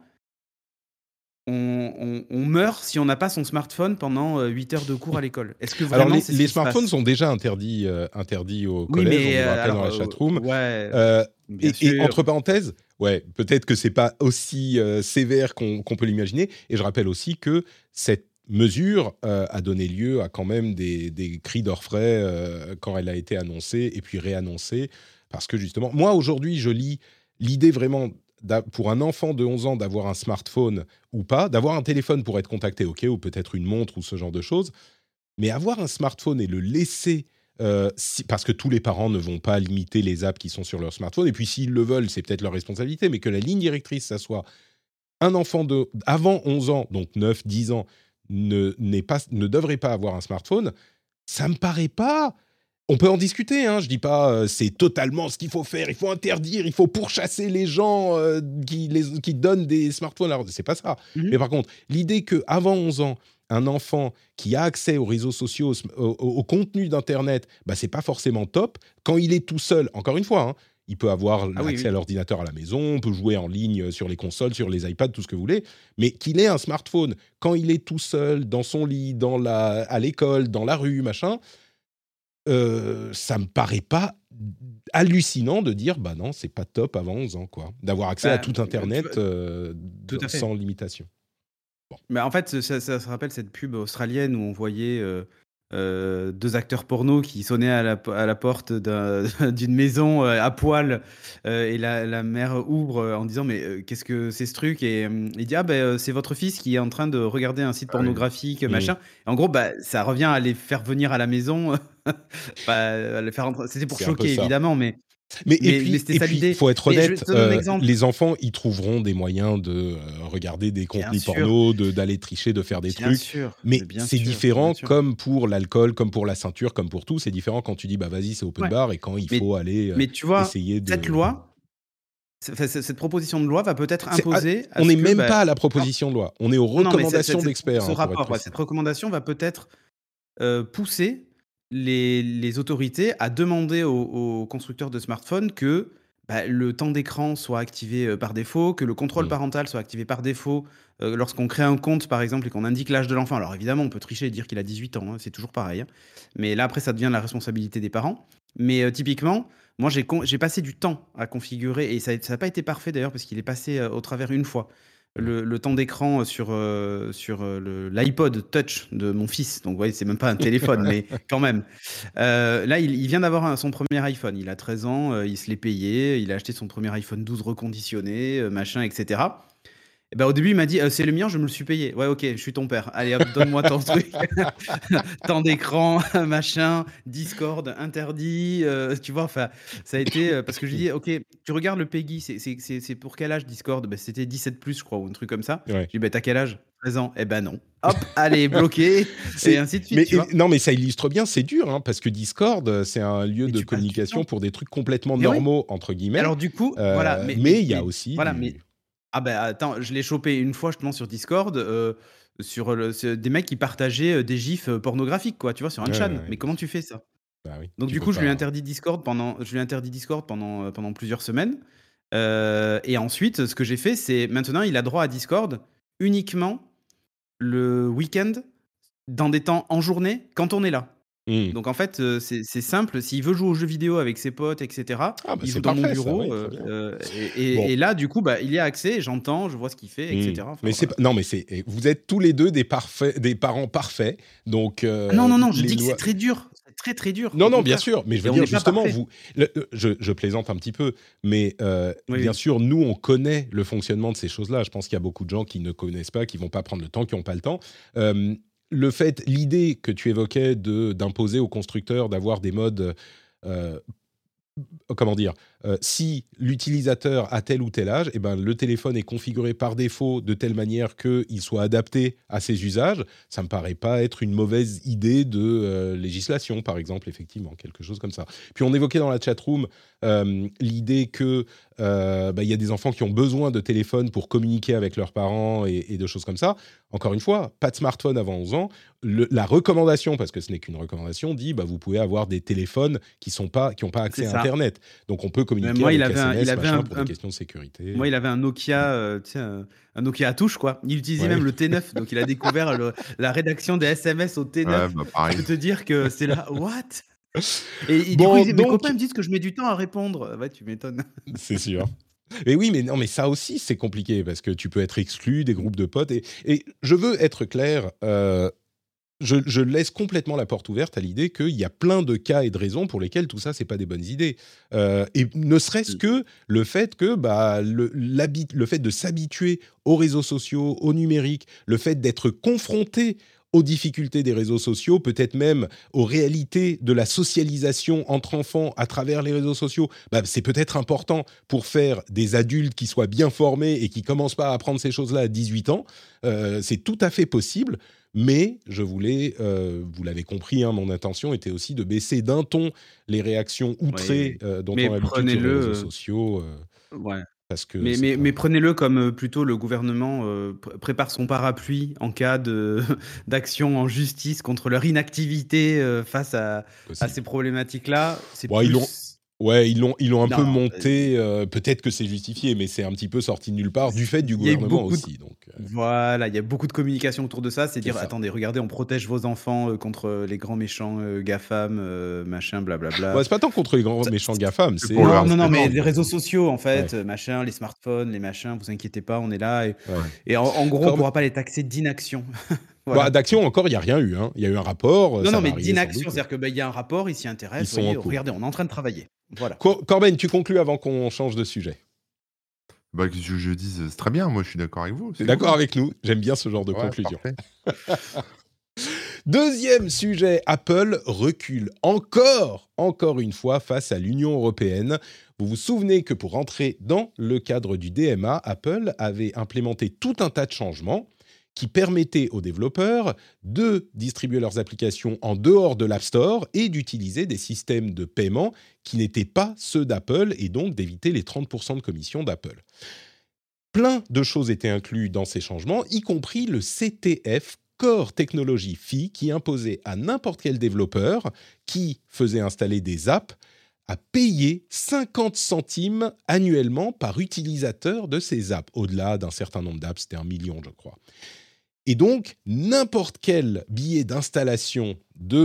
on meurt si on n'a pas son smartphone pendant 8 heures de cours à l'école? Est-ce que Alors, vraiment c'est ce les qui se smartphones passe? sont déjà interdits au Oui, collège, on mais nous le rappelle dans alors, la chatroom. ouais, Euh, bien et entre sûr. parenthèses, ouais, peut-être que c'est pas aussi sévère qu'on peut l'imaginer. Et je rappelle aussi que cette mesure a donné lieu à quand même des cris d'orfraie quand elle a été annoncée et puis réannoncée. Parce que justement, moi aujourd'hui, je lis l'idée vraiment pour un enfant de 11 ans d'avoir un smartphone ou pas, d'avoir un téléphone pour être contacté, ok, ou peut-être une montre ou ce genre de choses. Mais avoir un smartphone et le laisser, parce que tous les parents ne vont pas limiter les apps qui sont sur leur smartphone, et puis s'ils le veulent, c'est peut-être leur responsabilité, mais que la ligne directrice, ça soit un enfant avant 11 ans, donc 9, 10 ans, ne devrait pas avoir un smartphone, ça me paraît pas... On peut en discuter, hein, je dis pas c'est totalement ce qu'il faut faire, il faut interdire, il faut pourchasser les gens qui donnent des smartphones. Alors, c'est pas ça. Mais Mhm. par contre, l'idée qu'avant 11 ans, un enfant qui a accès aux réseaux sociaux, au contenu d'Internet, bah, c'est pas forcément top. Quand il est tout seul, encore une fois, hein, il peut avoir Ah oui, accès à oui. l'ordinateur à la maison, on peut jouer en ligne sur les consoles, sur les iPads, tout ce que vous voulez, mais qu'il ait un smartphone quand il est tout seul, dans son lit, à l'école, dans la rue, machin, ça me paraît pas hallucinant de dire bah non, c'est pas top avant 11 ans, quoi, d'avoir accès à tout Internet tout à fait. sans limitation. Mais en fait, ça se rappelle cette pub australienne où on voyait 2 acteurs porno qui sonnaient à la porte d'une maison à poil, et la mère ouvre en disant mais qu'est-ce que c'est ce truc, et il dit ah ben c'est votre fils qui est en train de regarder un site pornographique, machin. Et en gros ça revient à les faire venir à la maison, à les faire rentrer. C'était pour C'est un peu choquer ça. évidemment, mais Mais c'était ça l'idée. faut être Mais je honnête, te donne un exemple. les enfants, ils trouveront des moyens de regarder des Bien contenus sûr. porno, d'aller tricher, de faire des Bien trucs. sûr, Mais mais bien c'est sûr, différent, bien sûr. comme pour l'alcool, comme pour la ceinture, comme pour tout. C'est différent quand tu dis bah vas-y, c'est open Ouais. bar, et quand il Mais faut aller mais tu vois, essayer de. cette loi, cette proposition de loi va peut-être C'est- ah, imposer à on ce n'est que même pas à la proposition de loi. On est aux non, mais recommandations d'experts. ce Pour être rapport, précis. cette recommandation va peut-être pousser les autorités à demander aux constructeurs de smartphones que le temps d'écran soit activé par défaut, que le contrôle parental soit activé par défaut lorsqu'on crée un compte, par exemple, et qu'on indique l'âge de l'enfant. Alors évidemment, on peut tricher et dire qu'il a 18 ans, hein, c'est toujours pareil, hein. Mais là, après, ça devient la responsabilité des parents. Mais typiquement, moi, j'ai passé du temps à configurer, et ça n'a pas été parfait d'ailleurs, parce qu'il est passé au travers une fois. Le temps d'écran sur l'iPod Touch de mon fils. Donc, vous voyez, c'est même pas un téléphone, mais quand même. Là, il vient d'avoir son premier iPhone. Il a 13 ans, il se l'est payé. Il a acheté son premier iPhone 12 reconditionné, machin, etc. Et au début, il m'a dit c'est le mien, je me le suis payé. Ouais, ok, je suis ton père. Allez, hop, donne-moi ton truc. Temps d'écran, machin, Discord interdit. Tu vois, enfin, ça a été parce que je lui dis ok, tu regardes le PEGI, c'est pour quel âge Discord? C'était 17+, je crois, ou un truc comme ça. Ouais. Je lui dis t'as quel âge? 13 ans. Eh ben non. Hop, allez, bloqué. Et ainsi de suite. Mais, tu vois. non, mais ça illustre bien, c'est dur, hein, parce que Discord, c'est un lieu Mais de tu passes du communication temps. pour des trucs complètement Mais oui. normaux, entre guillemets. Alors du coup, voilà. Mais il y a aussi. Voilà, mais ah attends, je l'ai chopé une fois justement sur Discord, sur des mecs qui partageaient des gifs pornographiques, quoi, tu vois, sur un chan. Mais comment tu fais ça? Bah oui, Donc tu du peux coup, je lui ai pas. interdit Discord pendant plusieurs semaines. Et ensuite, ce que j'ai fait, c'est maintenant, il a droit à Discord uniquement le week-end, dans des temps en journée, quand on est là. Donc en fait, c'est simple. S'il veut jouer aux jeux vidéo avec ses potes, etc., Ah, bah, il c'est joue dans mon parfait, ça, bureau. ouais, très bien. Bon. Et là, du coup, il y a accès, j'entends, je vois ce qu'il fait, etc. Enfin, Mais voilà. non, mais vous êtes tous les deux des parents parfaits. Donc Non, je les dis que lois- c'est très dur. C'est très, très dur. Non, au non, bien contraire. sûr, mais je Et veux on dire n'est pas justement, parfait. je plaisante un petit peu, mais Oui, bien oui. sûr, nous, on connaît le fonctionnement de ces choses-là. Je pense qu'il y a beaucoup de gens qui ne connaissent pas, qui vont pas prendre le temps, qui n'ont pas le temps. L'idée que tu évoquais d'imposer aux constructeurs d'avoir des modes, comment dire, si l'utilisateur a tel ou tel âge, eh ben, le téléphone est configuré par défaut de telle manière qu'il soit adapté à ses usages. Ça me paraît pas être une mauvaise idée de législation, par exemple, effectivement, quelque chose comme ça. Puis on évoquait dans la chatroom l'idée que il y a des enfants qui ont besoin de téléphone pour communiquer avec leurs parents et de choses comme ça. Encore une fois, pas de smartphone avant 11 ans. La recommandation, parce que ce n'est qu'une recommandation, dit vous pouvez avoir des téléphones qui n'ont pas accès C'est à ça. Internet. Donc on peut communiquer Moi, avec il avait SMS, machin, pour un des questions de sécurité. Moi, il avait un Nokia, tu sais, un Nokia à touche, quoi. Il utilisait Ouais. même le T9, donc il a découvert la rédaction des SMS au T9. Ouais, bah, Je pareil. peux te dire que c'est là, what? Et du Bon, coup, mes donc- copains me disent que je mets du temps à répondre. Ouais, tu m'étonnes. C'est sûr. Mais oui, mais non, mais ça aussi, c'est compliqué parce que tu peux être exclu des groupes de potes. Et je veux être clair, je laisse complètement la porte ouverte à l'idée qu'il y a plein de cas et de raisons pour lesquels tout ça, c'est pas des bonnes idées. Et ne serait-ce que le fait que le fait de s'habituer aux réseaux sociaux, au numérique, le fait d'être confronté aux difficultés des réseaux sociaux, peut-être même aux réalités de la socialisation entre enfants à travers les réseaux sociaux, c'est peut-être important pour faire des adultes qui soient bien formés et qui ne commencent pas à apprendre ces choses-là à 18 ans. C'est tout à fait possible, mais je voulais, vous l'avez compris, mon intention était aussi de baisser d'un ton les réactions outrées dont Mais on a l'habitude sur les prenez-le, réseaux sociaux. Ouais. Parce que Mais prenez-le comme plutôt le gouvernement prépare son parapluie en cas d'action en justice contre leur inactivité face à ces problématiques-là. C'est Ouais, plus... Ouais, ils l'ont un peu Non, monté. Peut-être que c'est justifié, mais c'est un petit peu sorti de nulle part du fait du il y a eu gouvernement beaucoup de aussi. Donc, voilà, il y a beaucoup de communication autour de ça. C'est c'est dire: ça. «Attendez, regardez, on protège vos enfants, contre, les grands méchants, GAFAM, machin, Ouais, blablabla». c'est pas tant contre les grands Ça méchants GAFAM, C'est c'est pour le non, non, non, mais harcèlement. les réseaux sociaux, en ouais, fait, machin, les smartphones, les machins, vous inquiétez pas, on est là et ouais. et en gros, on Corben- pourra pas les taxer d'inaction. Bah, Voilà. d'action encore, il y a rien eu. Hein. Il y a eu un rapport, Non, ça non, va mais arriver sans d'inaction, doute. c'est-à-dire que, bah, il y a un rapport, ils s'y Ils intéressent, sont en voyez, cours. regardez, on est en train de travailler. Voilà. Corben, tu conclus avant qu'on change de sujet. Bah, que je dise, c'est très bien, moi je suis d'accord avec vous, T'es c'est d'accord cool. avec nous? J'aime bien ce genre de Ouais, conclusion. parfait. Deuxième sujet, Apple recule encore une fois face à l'Union européenne. Vous vous souvenez que pour entrer dans le cadre du DMA, Apple avait implémenté tout un tas de changements qui permettaient aux développeurs de distribuer leurs applications en dehors de l'App Store et d'utiliser des systèmes de paiement qui n'étaient pas ceux d'Apple et donc d'éviter les 30% de commission d'Apple. Plein de choses étaient incluses dans ces changements, y compris le CTF, Core Technology Fee, qui imposait à n'importe quel développeur qui faisait installer des apps à payer 50 centimes annuellement par utilisateur de ces apps. Au-delà d'un certain nombre d'apps, c'était 1 million, je crois. Et donc, n'importe quel billet d'installation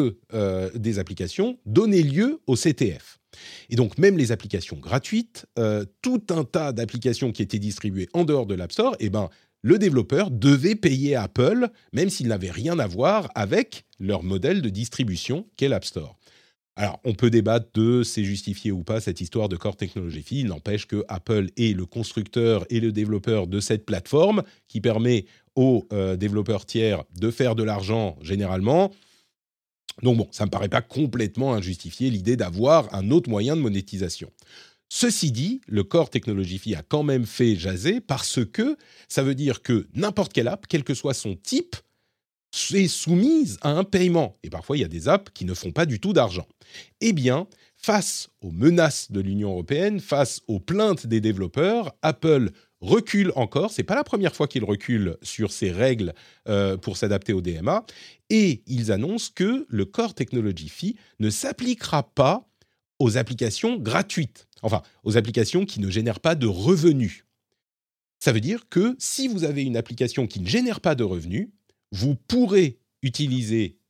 des applications donnait lieu au CTF. Et donc, même les applications gratuites, tout un tas d'applications qui étaient distribuées en dehors de l'App Store, le développeur devait payer à Apple, même s'il n'avait rien à voir avec leur modèle de distribution qu'est l'App Store. Alors, on peut débattre de c'est justifié ou pas cette histoire de Core Technology Fee. Il n'empêche que Apple est le constructeur et le développeur de cette plateforme qui permet aux développeurs tiers de faire de l'argent généralement. Donc bon, ça ne me paraît pas complètement injustifié l'idée d'avoir un autre moyen de monétisation. Ceci dit, le Core Technology Fee a quand même fait jaser parce que ça veut dire que n'importe quelle app, quel que soit son type, est soumise à un paiement. Et parfois, il y a des apps qui ne font pas du tout d'argent. Eh bien, face aux menaces de l'Union européenne, face aux plaintes des développeurs, Apple recule encore. Ce n'est pas la première fois qu'il recule sur ses règles pour s'adapter au DMA. Et ils annoncent que le Core Technology Fee ne s'appliquera pas aux applications gratuites. Enfin, aux applications qui ne génèrent pas de revenus. Ça veut dire que si vous avez une application qui ne génère pas de revenus, vous pourrez utiliser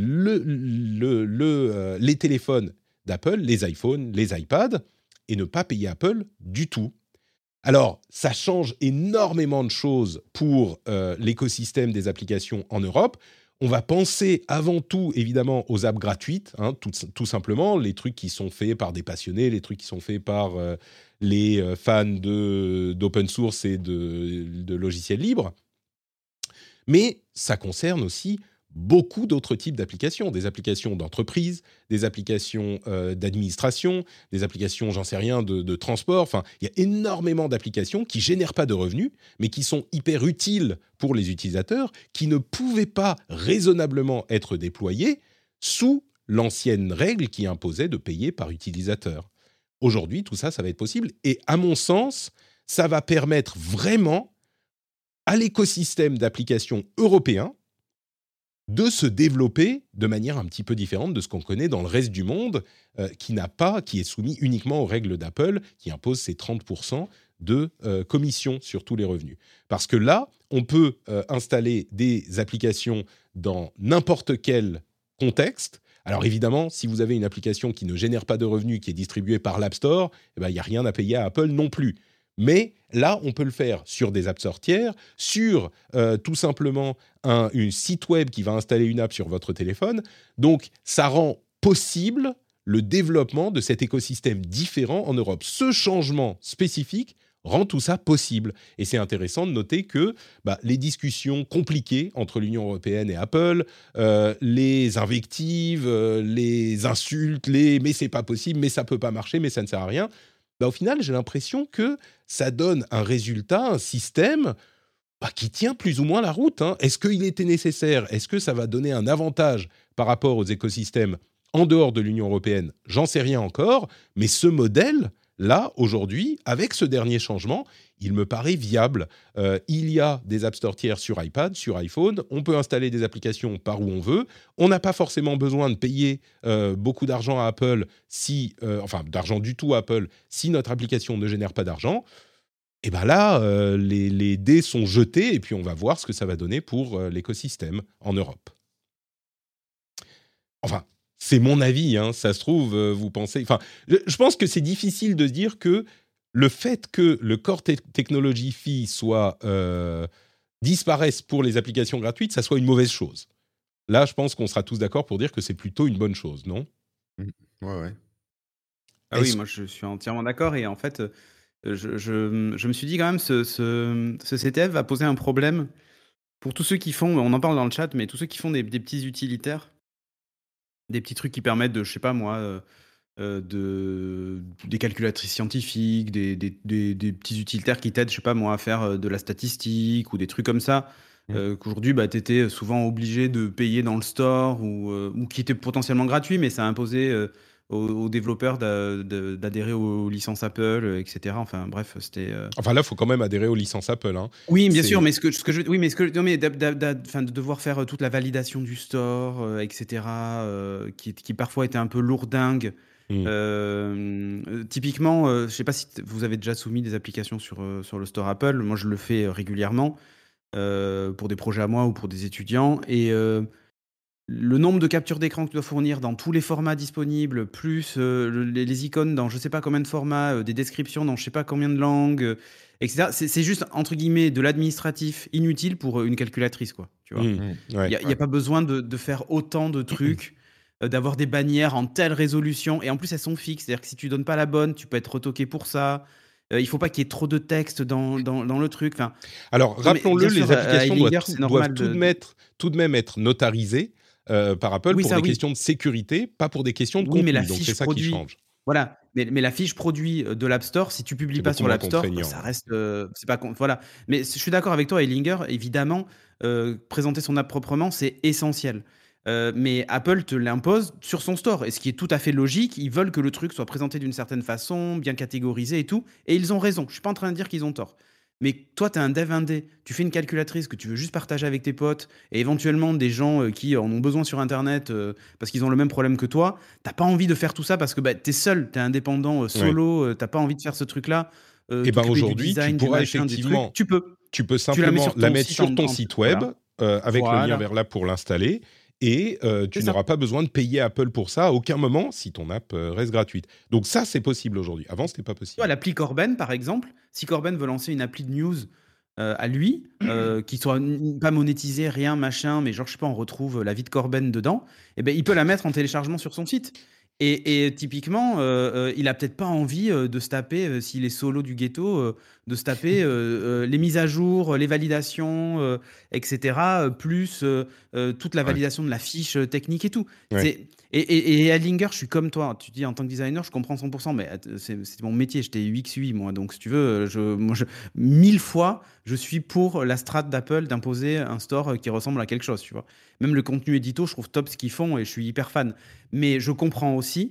les téléphones d'Apple, les iPhones, les iPads, et ne pas payer Apple du tout. Alors, ça change énormément de choses pour l'écosystème des applications en Europe. On va penser avant tout, évidemment, aux apps gratuites, hein, tout simplement, les trucs qui sont faits par des passionnés, les trucs qui sont faits par les fans d'open source et de logiciels libres. Mais ça concerne aussi beaucoup d'autres types d'applications, des applications d'entreprise, des applications d'administration, des applications, j'en sais rien, de transport. Enfin, il y a énormément d'applications qui génèrent pas de revenus, mais qui sont hyper utiles pour les utilisateurs, qui ne pouvaient pas raisonnablement être déployées sous l'ancienne règle qui imposait de payer par utilisateur. Aujourd'hui, tout ça, ça va être possible. Et à mon sens, ça va permettre vraiment à l'écosystème d'applications européen de se développer de manière un petit peu différente de ce qu'on connaît dans le reste du monde, qui est soumis uniquement aux règles d'Apple, qui imposent ces 30% de commission sur tous les revenus. Parce que là, on peut installer des applications dans n'importe quel contexte. Alors évidemment, si vous avez une application qui ne génère pas de revenus, qui est distribuée par l'App Store, il n'y a rien à payer à Apple non plus. Mais là, on peut le faire sur des apps tiers, sur tout simplement un site web qui va installer une app sur votre téléphone. Donc, ça rend possible le développement de cet écosystème différent en Europe. Ce changement spécifique rend tout ça possible. Et c'est intéressant de noter que les discussions compliquées entre l'Union européenne et Apple, les invectives, les insultes, mais c'est pas possible, mais ça peut pas marcher, mais ça ne sert à rien. Au final, j'ai l'impression que ça donne un résultat, un système qui tient plus ou moins la route. Hein. Est-ce qu'il était nécessaire ? Est-ce que ça va donner un avantage par rapport aux écosystèmes en dehors de l'Union européenne ? J'en sais rien encore, mais ce modèle Là, aujourd'hui, avec ce dernier changement, il me paraît viable. Il y a des App Store tiers sur iPad, sur iPhone. On peut installer des applications par où on veut. On n'a pas forcément besoin de payer beaucoup d'argent à Apple, d'argent du tout à Apple, si notre application ne génère pas d'argent. Et bien là, les dés sont jetés et puis on va voir ce que ça va donner pour l'écosystème en Europe. Enfin, c'est mon avis, hein, ça se trouve, vous pensez... Enfin, je pense que c'est difficile de se dire que le fait que le core technology fee disparaisse pour les applications gratuites, ça soit une mauvaise chose. Là, je pense qu'on sera tous d'accord pour dire que c'est plutôt une bonne chose, non ? Ouais. Ah oui, moi je suis entièrement d'accord. Et en fait, je me suis dit quand même, ce CTF va poser un problème pour tous ceux qui font, on en parle dans le chat, mais tous ceux qui font des petits utilitaires, des petits trucs qui permettent de, je sais pas moi, des calculatrices scientifiques, des petits utilitaires qui t'aident, je sais pas moi, à faire de la statistique ou des trucs comme ça. Qu'aujourd'hui, tu étais souvent obligé de payer dans le store ou qui étaient potentiellement gratuits, mais ça imposait aux développeurs d'adhérer aux licences Apple, etc. Enfin bref, c'était. Enfin là, il faut quand même adhérer aux licences Apple. Hein. Oui, bien sûr, mais de devoir faire toute la validation du store, etc., qui parfois était un peu lourdingue. Typiquement, je sais pas si vous avez déjà soumis des applications sur le store Apple. Moi, je le fais régulièrement pour des projets à moi ou pour des étudiants. Et le nombre de captures d'écran que tu dois fournir dans tous les formats disponibles, plus les icônes dans je sais pas combien de formats, des descriptions dans je sais pas combien de langues, etc. C'est juste, entre guillemets, de l'administratif inutile pour une calculatrice, quoi. Tu vois. Il n'y a pas besoin de faire autant de trucs, d'avoir des bannières en telle résolution. Et en plus, elles sont fixes. C'est-à-dire que si tu donnes pas la bonne, tu peux être retoqué pour ça. Il faut pas qu'il y ait trop de texte dans le truc. Enfin, alors, rappelons-le, les applications doivent tout de même être notarisées par Apple pour des questions de sécurité, pas pour des questions de contenu. Donc, c'est ça qui change. Voilà, mais la fiche produit de l'App Store, si tu publies pas sur l'App Store, ça reste, c'est pas voilà. Mais je suis d'accord avec toi, Ellinger. Évidemment, présenter son app proprement, c'est essentiel. Mais Apple te l'impose sur son store, et ce qui est tout à fait logique. Ils veulent que le truc soit présenté d'une certaine façon, bien catégorisé et tout, et ils ont raison. Je suis pas en train de dire qu'ils ont tort. Mais toi, tu es un dev indé, tu fais une calculatrice que tu veux juste partager avec tes potes et éventuellement des gens qui en ont besoin sur Internet parce qu'ils ont le même problème que toi. T'as pas envie de faire tout ça parce que tu es seul, tu es indépendant, solo, t'as pas envie de faire ce truc-là. Et aujourd'hui, tu pourras effectivement, tu peux simplement la mettre sur ton site web avec le lien vers là pour l'installer. Et tu n'auras pas besoin de payer Apple pour ça à aucun moment si ton app reste gratuite. Donc ça, c'est possible aujourd'hui. Avant, ce n'était pas possible. L'appli Corben, par exemple, si Corben veut lancer une appli de news à lui, qui soit pas monétisée, rien, machin, mais genre, je sais pas, on retrouve la vie de Corben dedans, et ben, il peut la mettre en téléchargement sur son site. Et typiquement, il a peut-être pas envie de se taper, s'il est solo du ghetto, de se taper les mises à jour, les validations, etc., plus toute la validation de la fiche technique et tout. Et Ellinger, je suis comme toi. Tu dis en tant que designer, je comprends 100%, mais c'est mon métier. J'étais UX/UI, moi. Donc, si tu veux, 1000 fois, je suis pour la strat d'Apple d'imposer un store qui ressemble à quelque chose, tu vois. Même le contenu édito, je trouve top ce qu'ils font et je suis hyper fan. Mais je comprends aussi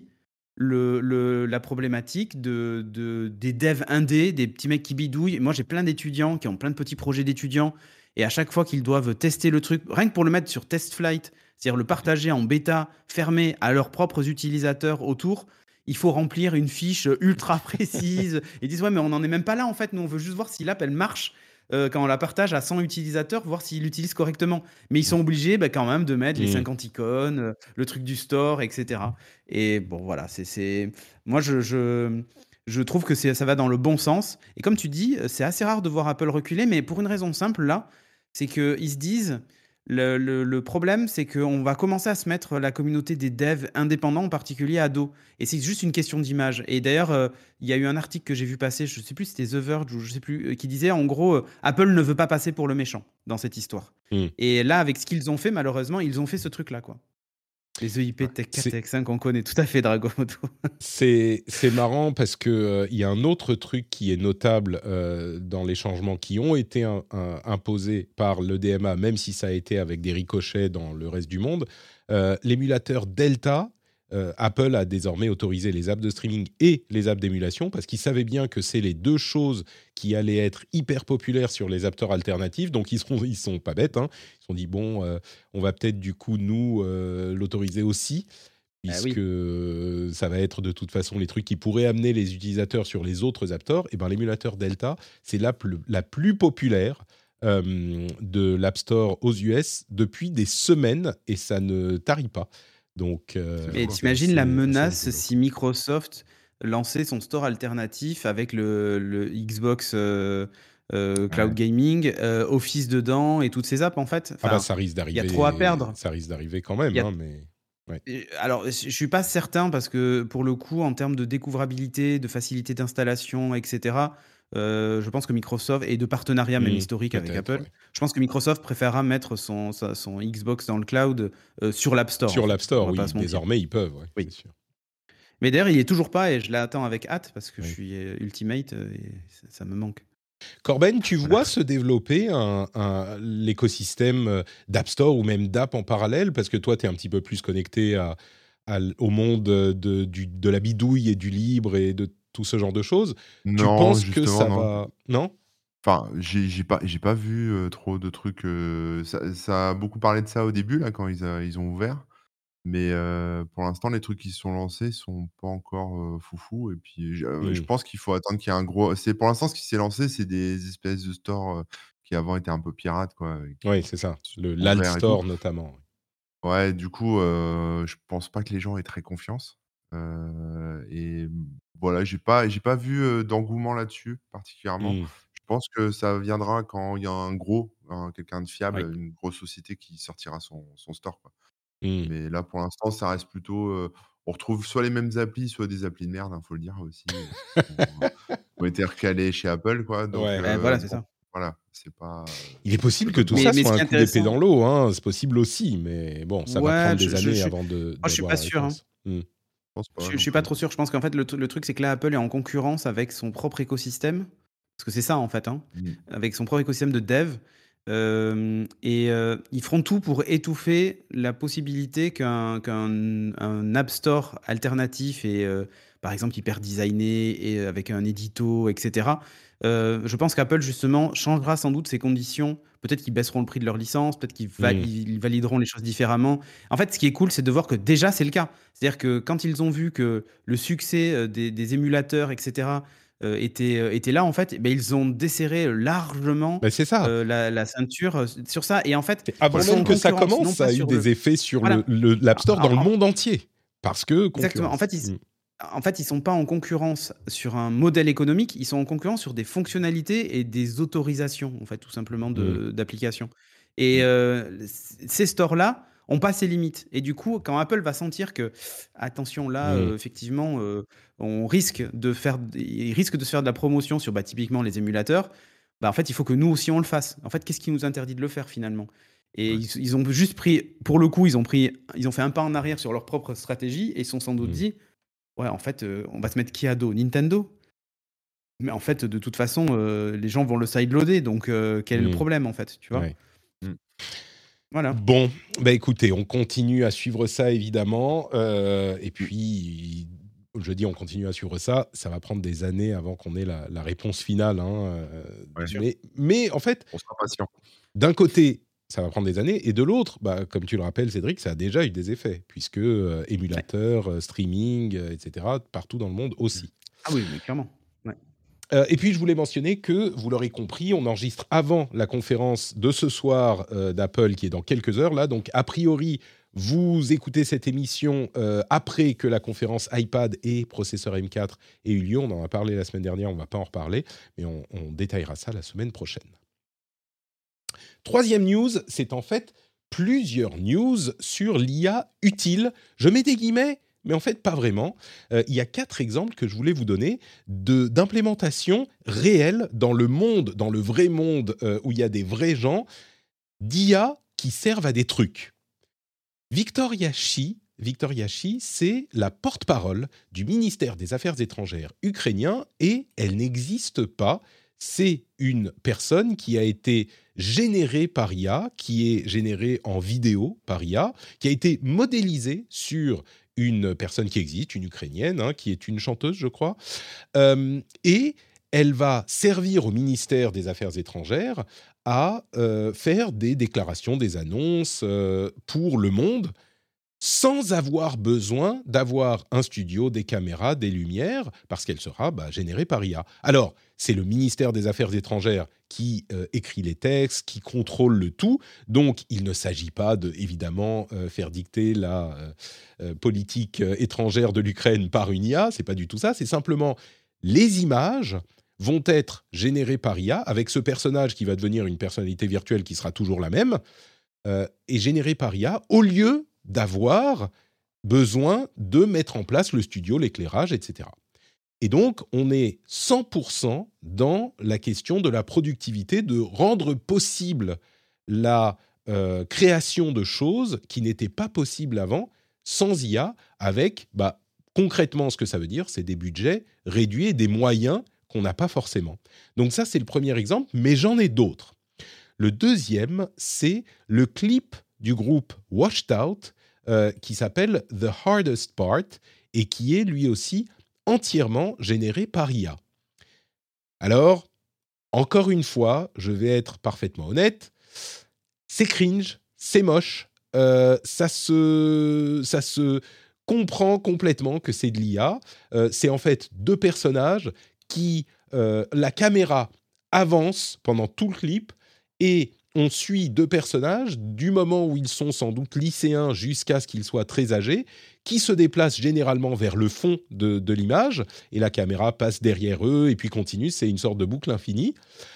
la problématique des devs indés, des petits mecs qui bidouillent. Moi, j'ai plein d'étudiants qui ont plein de petits projets d'étudiants. Et à chaque fois qu'ils doivent tester le truc, rien que pour le mettre sur TestFlight, c'est-à-dire le partager en bêta fermé à leurs propres utilisateurs autour, il faut remplir une fiche ultra précise. Ils disent, ouais, mais on n'en est même pas là, en fait. Nous, on veut juste voir si l'app, elle marche quand on la partage à 100 utilisateurs, voir s'ils l'utilisent correctement. Mais ils sont obligés quand même de mettre les 50 icônes, le truc du store, etc. Et bon, voilà, moi, je trouve que ça va dans le bon sens. Et comme tu dis, c'est assez rare de voir Apple reculer, mais pour une raison simple, là, c'est qu'ils se disent... Le problème, c'est qu'on va commencer à se mettre la communauté des devs indépendants, en particulier à dos. Et c'est juste une question d'image. Et d'ailleurs, il y a eu un article que j'ai vu passer, je ne sais plus si c'était The Verge ou je ne sais plus, qui disait en gros, Apple ne veut pas passer pour le méchant dans cette histoire. Et là, avec ce qu'ils ont fait, malheureusement, ils ont fait ce truc-là, quoi. Les EIP Tech 4, Tech 5, on connaît tout à fait Dragomoto. C'est marrant parce qu'il y a un autre truc qui est notable dans les changements qui ont été imposés par le DMA, même si ça a été avec des ricochets dans le reste du monde. L'émulateur Delta Apple a désormais autorisé les apps de streaming et les apps d'émulation parce qu'ils savaient bien que c'est les deux choses qui allaient être hyper populaires sur les App Store alternatifs. Donc, ils sont pas bêtes. Hein. Ils se sont dit, bon, on va peut-être du coup, nous, l'autoriser aussi, puisque ça va être de toute façon les trucs qui pourraient amener les utilisateurs sur les autres App Store. Et ben, l'émulateur Delta, c'est l'app la plus populaire de l'App Store aux US depuis des semaines et ça ne tarit pas. Donc, Mais t'imagines la menace si Microsoft lançait son store alternatif avec le Xbox Cloud Gaming, Office dedans et toutes ces apps en fait. Ah bah ça risque d'arriver. Il y a trop à perdre. Ça risque d'arriver quand même, hein, mais. Ouais. Alors, je suis pas certain parce que pour le coup, en termes de découvrabilité, de facilité d'installation, etc., je pense que Microsoft, et de partenariat même historique avec Apple, je pense que Microsoft préférera mettre son Xbox dans le cloud sur l'App Store. Sur l'App Store, oui, désormais ils peuvent, oui. C'est sûr. Mais d'ailleurs, il est toujours pas et je l'attends avec hâte parce que je suis Ultimate et ça me manque. Corben, tu vois se développer l'écosystème d'App Store ou même d'app en parallèle, parce que toi, tu es un petit peu plus connecté au monde de la bidouille et du libre et de tout ce genre de choses. Non, tu penses que ça non. va... Non ? Enfin, j'ai pas vu trop de trucs. Ça a beaucoup parlé de ça au début, là, quand ils ont ouvert. Mais pour l'instant, les trucs qui se sont lancés sont pas encore foufou. Et puis, je pense qu'il faut attendre qu'il y ait un gros. Pour l'instant, ce qui s'est lancé, c'est des espèces de stores qui avant étaient un peu pirates, quoi. Oui, c'est ça. L'Alt Store, notamment. Ouais, du coup, je pense pas que les gens aient très confiance. Et voilà, j'ai pas vu d'engouement là-dessus particulièrement. Je pense que ça viendra quand il y a quelqu'un de fiable, une grosse société qui sortira son store, quoi. Mais là, pour l'instant, ça reste plutôt. On retrouve soit les mêmes applis, soit des applis de merde, faut le dire aussi. Qui ont été recalés chez Apple, quoi. Donc, voilà, c'est ça. Voilà, c'est pas. Il est possible que tout ça soit un coup d'épée dans l'eau, hein. C'est possible aussi, mais bon, ça va prendre des années avant de. Moi, je suis pas sûr. Hein. Je suis pas trop sûr. Je pense qu'en fait, le truc, c'est que là, Apple est en concurrence avec son propre écosystème. Parce que c'est ça, en fait. Hein. Avec son propre écosystème de dev. Ils feront tout pour étouffer la possibilité qu'un App Store alternatif et par exemple hyper designé et avec un édito, etc. Je pense qu'Apple justement changera sans doute ses conditions. Peut-être qu'ils baisseront le prix de leur licence, peut-être qu'ils ils valideront les choses différemment. En fait, ce qui est cool, c'est de voir que déjà c'est le cas. C'est-à-dire que quand ils ont vu que le succès des émulateurs, etc., était là en fait, ils ont desserré largement c'est ça. la ceinture sur ça. Et en fait, avant même que ça commence, ça a eu des effets sur l'App Store dans le monde entier. Parce que exactement. En fait, ils sont pas en concurrence sur un modèle économique, ils sont en concurrence sur des fonctionnalités et des autorisations, en fait, tout simplement d'applications. Et ces stores-là ont pas ses limites. Et du coup, quand Apple va sentir que, attention, là, effectivement, ils risquent de se faire de la promotion sur typiquement les émulateurs, en fait, il faut que nous aussi on le fasse. En fait, qu'est-ce qui nous interdit de le faire finalement ? Et ils ont juste pris, pour le coup, ils ont fait un pas en arrière sur leur propre stratégie et ils se sont sans doute dit, ouais, en fait, on va se mettre qui à dos ? Nintendo ? Mais en fait, de toute façon, les gens vont le sideloader, donc quel est le problème en fait, tu vois ? Voilà. Bon, écoutez, on continue à suivre ça évidemment, et puis je dis on continue à suivre ça, ça va prendre des années avant qu'on ait la réponse finale, hein, mais en fait, on sera patient. D'un côté, ça va prendre des années, et de l'autre, comme tu le rappelles, Cédric, ça a déjà eu des effets, puisque émulateurs, streaming, etc., partout dans le monde aussi. Ah oui, mais clairement. Et puis, je voulais mentionner que, vous l'aurez compris, on enregistre avant la conférence de ce soir d'Apple, qui est dans quelques heures, là. Donc, a priori, vous écoutez cette émission après que la conférence iPad et processeur M4 ait eu lieu. On en a parlé la semaine dernière, on ne va pas en reparler, mais on détaillera ça la semaine prochaine. Troisième news, c'est en fait plusieurs news sur l'IA utile. Je mets des guillemets, mais en fait, pas vraiment. Il y a 4 exemples que je voulais vous donner d'implémentation réelle dans le monde, dans le vrai monde où il y a des vrais gens, d'IA qui servent à des trucs. Victoria Shi, c'est la porte-parole du ministère des Affaires étrangères ukrainien et elle n'existe pas. C'est une personne qui a été générée par IA, qui est générée en vidéo par IA, qui a été modélisée sur une personne qui existe, une Ukrainienne, hein, qui est une chanteuse, je crois, et elle va servir au ministère des Affaires étrangères à faire des déclarations, des annonces pour le monde, sans avoir besoin d'avoir un studio, des caméras, des lumières, parce qu'elle sera générée par IA. Alors, c'est le ministère des Affaires étrangères qui écrit les textes, qui contrôle le tout, donc il ne s'agit pas de, évidemment, faire dicter la politique étrangère de l'Ukraine par une IA, c'est pas du tout ça, c'est simplement les images vont être générées par IA, avec ce personnage qui va devenir une personnalité virtuelle qui sera toujours la même, et générée par IA, au lieu d'avoir besoin de mettre en place le studio, l'éclairage, etc. Et donc, on est 100% dans la question de la productivité, de rendre possible la création de choses qui n'étaient pas possibles avant, sans IA, avec, concrètement, ce que ça veut dire, c'est des budgets réduits et des moyens qu'on n'a pas forcément. Donc ça, c'est le premier exemple, mais j'en ai d'autres. Le deuxième, c'est le clip du groupe Washed Out, qui s'appelle The Hardest Part, et qui est lui aussi entièrement généré par IA. Alors, encore une fois, je vais être parfaitement honnête, c'est cringe, c'est moche, ça se comprend complètement que c'est de l'IA. C'est en fait deux personnages qui, la caméra avance pendant tout le clip et on suit deux personnages du moment où ils sont sans doute lycéens jusqu'à ce qu'ils soient très âgés, qui se déplacent généralement vers le fond de l'image, et la caméra passe derrière eux et puis continue, c'est une sorte de boucle infinie.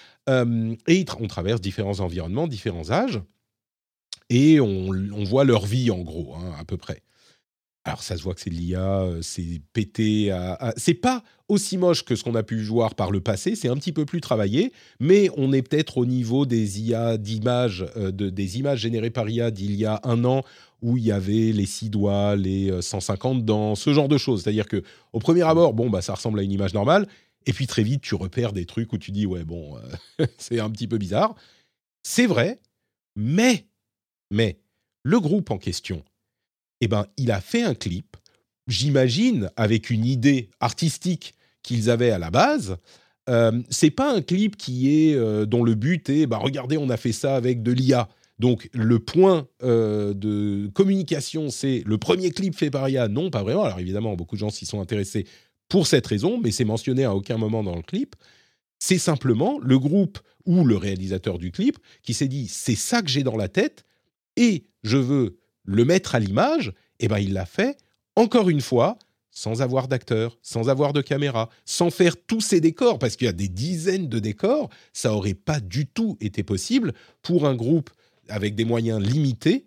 Et on traverse différents environnements, différents âges, et on voit leur vie en gros, hein, à peu près. Alors ça se voit que c'est de l'IA, c'est pété c'est pas aussi moche que ce qu'on a pu voir par le passé, c'est un petit peu plus travaillé, mais on est peut-être au niveau des IA d'images, des images générées par IA d'il y a un an, où il y avait les 6 doigts, les 150 dents, ce genre de choses. C'est-à-dire qu'au premier abord, ça ressemble à une image normale, et puis très vite, tu repères des trucs où tu dis, ouais, c'est un petit peu bizarre. C'est vrai, mais le groupe en question, il a fait un clip, j'imagine, avec une idée artistique qu'ils avaient à la base. C'est pas un clip qui est dont le but est, regardez, on a fait ça avec de l'IA. Donc, le point de communication, c'est le premier clip fait par IA. Non, pas vraiment. Alors, évidemment, beaucoup de gens s'y sont intéressés pour cette raison, mais c'est mentionné à aucun moment dans le clip. C'est simplement le groupe ou le réalisateur du clip qui s'est dit, c'est ça que j'ai dans la tête et je veux le mettre à l'image, il l'a fait, encore une fois, sans avoir d'acteurs, sans avoir de caméra, sans faire tous ces décors, parce qu'il y a des dizaines de décors, ça n'aurait pas du tout été possible pour un groupe avec des moyens limités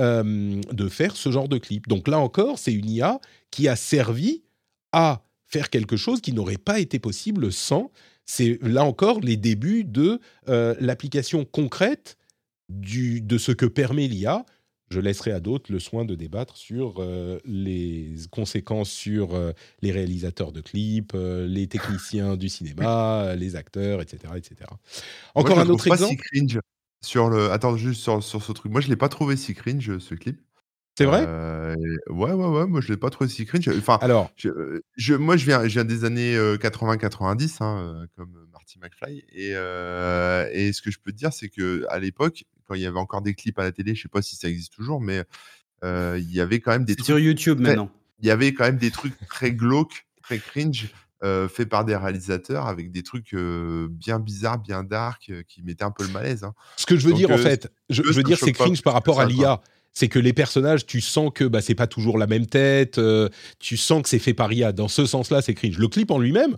de faire ce genre de clip. Donc là encore, c'est une IA qui a servi à faire quelque chose qui n'aurait pas été possible sans. C'est là encore les débuts de l'application concrète de ce que permet l'IA. Je laisserai à d'autres le soin de débattre sur les conséquences sur les réalisateurs de clips, les techniciens du cinéma, les acteurs, etc., etc. Encore Moi, un autre exemple. Si cringe Attends, juste sur ce truc. Moi, je l'ai pas trouvé si cringe, ce clip. C'est vrai ? Ouais. Moi, je l'ai pas trouvé si cringe. Enfin, alors, moi, je viens des années 80-90, comme Marty McFly. Et ce que je peux te dire, c'est que à l'époque, quand il y avait encore des clips à la télé, je sais pas si ça existe toujours, mais il y avait quand même des trucs sur YouTube maintenant. Il y avait quand même des trucs très glauques, très cringe, faits par des réalisateurs avec des trucs bien bizarres, bien dark, qui mettaient un peu le malaise. Hein. Ce que je veux dire, en fait, je veux dire, c'est cringe par rapport à l'IA. Quoi. C'est que les personnages, tu sens que c'est pas toujours la même tête, tu sens que c'est fait par IA. Dans ce sens-là, c'est cringe. Le clip en lui-même,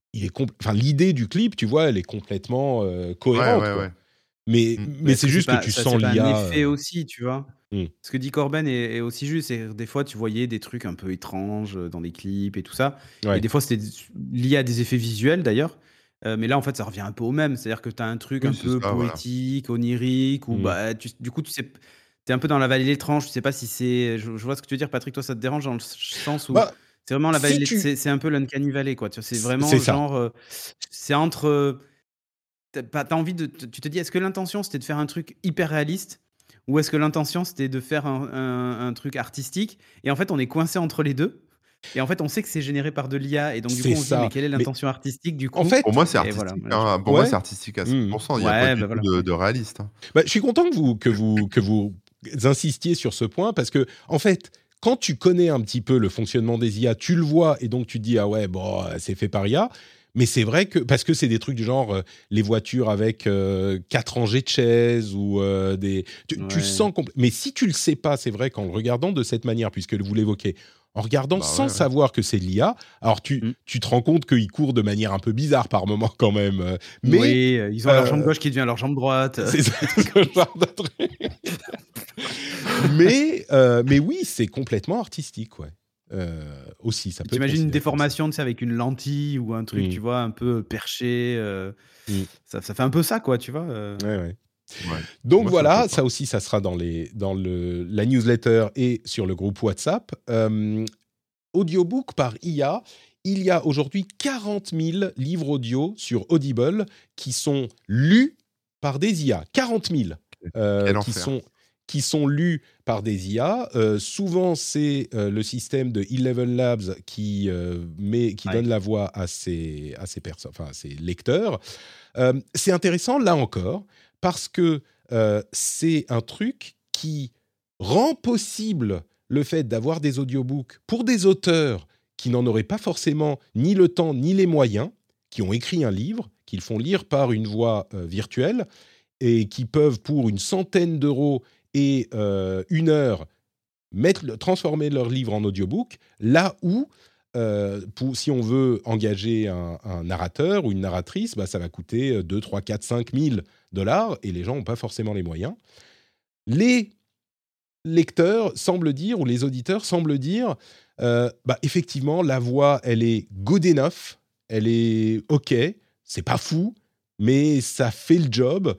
l'idée du clip, tu vois, elle est complètement cohérente. Ouais. Mais c'est juste que tu sens l'IA. C'est un effet aussi, tu vois. Ce que dit Corben est aussi juste. C'est des fois, tu voyais des trucs un peu étranges dans des clips et tout ça. Ouais. Et des fois, c'était lié à des effets visuels, d'ailleurs. Mais là, en fait, ça revient un peu au même. C'est-à-dire que tu as un truc un peu poétique, onirique, où du coup, tu sais... T'es un peu dans la vallée de l'étrange, tu sais pas si c'est... Je vois ce que tu veux dire, Patrick, toi ça te dérange dans le sens où c'est vraiment la vallée, c'est un peu l'Uncanny Valley, quoi. C'est vraiment genre... c'est entre... T'as envie de... Tu te dis, est-ce que l'intention c'était de faire un truc hyper réaliste ou est-ce que l'intention c'était de faire un truc artistique et en fait on est coincé entre les deux et en fait on sait que c'est généré par de l'IA et donc du coup C'est on se dit ça. mais quelle est Mais l'intention artistique du coup en fait, Pour moi, c'est et voilà. artistique, Voilà, hein. Pour moi, ouais. c'est artistique à Mmh. 100%. Il y a pas Ouais, du bah tout voilà. de réaliste, hein. Bah, je suis content que vous insistiez sur ce point parce que, en fait, quand tu connais un petit peu le fonctionnement des IA, tu le vois et donc tu te dis ah ouais bon c'est fait par IA. Mais c'est vrai que parce que c'est des trucs du genre les voitures avec 4 rangées de chaises ou tu Ouais. sens mais si tu le sais pas, c'est vrai qu'en le regardant de cette manière, puisque vous l'évoquez, en regardant Bah sans ouais. savoir que c'est de l'IA, alors tu te rends compte qu'il court de manière un peu bizarre par moment quand même. Mais Oui, ils ont leur jambe gauche qui devient leur jambe droite. c'est ça ce genre de truc. mais oui, c'est complètement artistique, ouais. Aussi, ça peut. T'imagines une déformation, tu sais, avec une lentille ou un truc, Mm. tu vois, un peu perché. Mm. Ça fait un peu ça, quoi, tu vois. Ouais. Ouais. Donc Moi, ça me voilà, choque pas. ça aussi, ça sera dans la newsletter et sur le groupe WhatsApp. Audiobook par IA. Il y a aujourd'hui 40 000 livres audio sur Audible qui sont lus par des IA. 40 000 Quel enfer. qui sont lus par des IA. Souvent, c'est le système de Eleven Labs qui donne la voix à ces lecteurs. C'est intéressant, là encore, parce que c'est un truc qui rend possible le fait d'avoir des audiobooks pour des auteurs qui n'en auraient pas forcément ni le temps ni les moyens, qui ont écrit un livre, qu'ils font lire par une voix virtuelle, et qui peuvent, pour une centaine d'euros et 1 heure, transformer leur livre en audiobook, là où, si on veut engager un narrateur ou une narratrice, bah, ça va coûter 2, 3, 4, 5 000 $, et les gens n'ont pas forcément les moyens. Les lecteurs semblent dire, ou les auditeurs semblent dire, effectivement, la voix, elle est good enough, elle est OK, c'est pas fou, mais ça fait le job.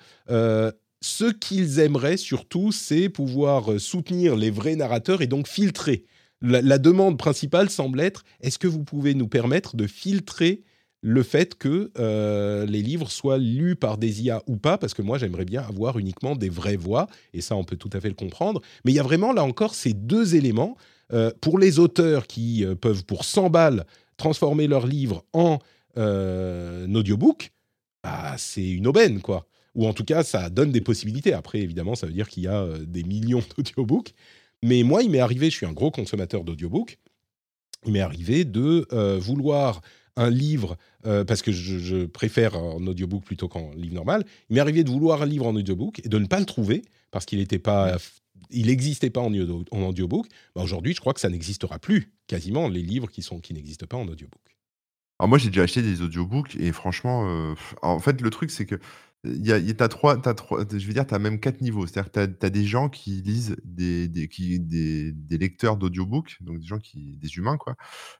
Ce qu'ils aimeraient surtout, c'est pouvoir soutenir les vrais narrateurs et donc filtrer. La demande principale semble être, est-ce que vous pouvez nous permettre de filtrer le fait que les livres soient lus par des IA ou pas, parce que moi, j'aimerais bien avoir uniquement des vraies voix, et ça, on peut tout à fait le comprendre. Mais il y a vraiment, là encore, ces deux éléments. Pour les auteurs qui peuvent, pour 100 balles, transformer leur livre en audiobook, bah, c'est une aubaine, quoi. Ou en tout cas, ça donne des possibilités. Après, évidemment, ça veut dire qu'il y a des millions d'audiobooks. Mais moi, il m'est arrivé, je suis un gros consommateur d'audiobooks, il m'est arrivé de vouloir un livre, parce que je préfère en audiobook plutôt qu'en livre normal, il m'est arrivé de vouloir un livre en audiobook et de ne pas le trouver, parce qu'il n'existait pas en audiobook. Bah, aujourd'hui, je crois que ça n'existera plus, quasiment, les livres qui n'existent pas en audiobook. Alors moi, j'ai déjà acheté des audiobooks et franchement, en fait, le truc, c'est que t'as trois, je veux dire, t'as même 4 niveaux. C'est-à-dire que t'as des gens qui lisent des lecteurs d'audiobooks, donc des humains, quoi,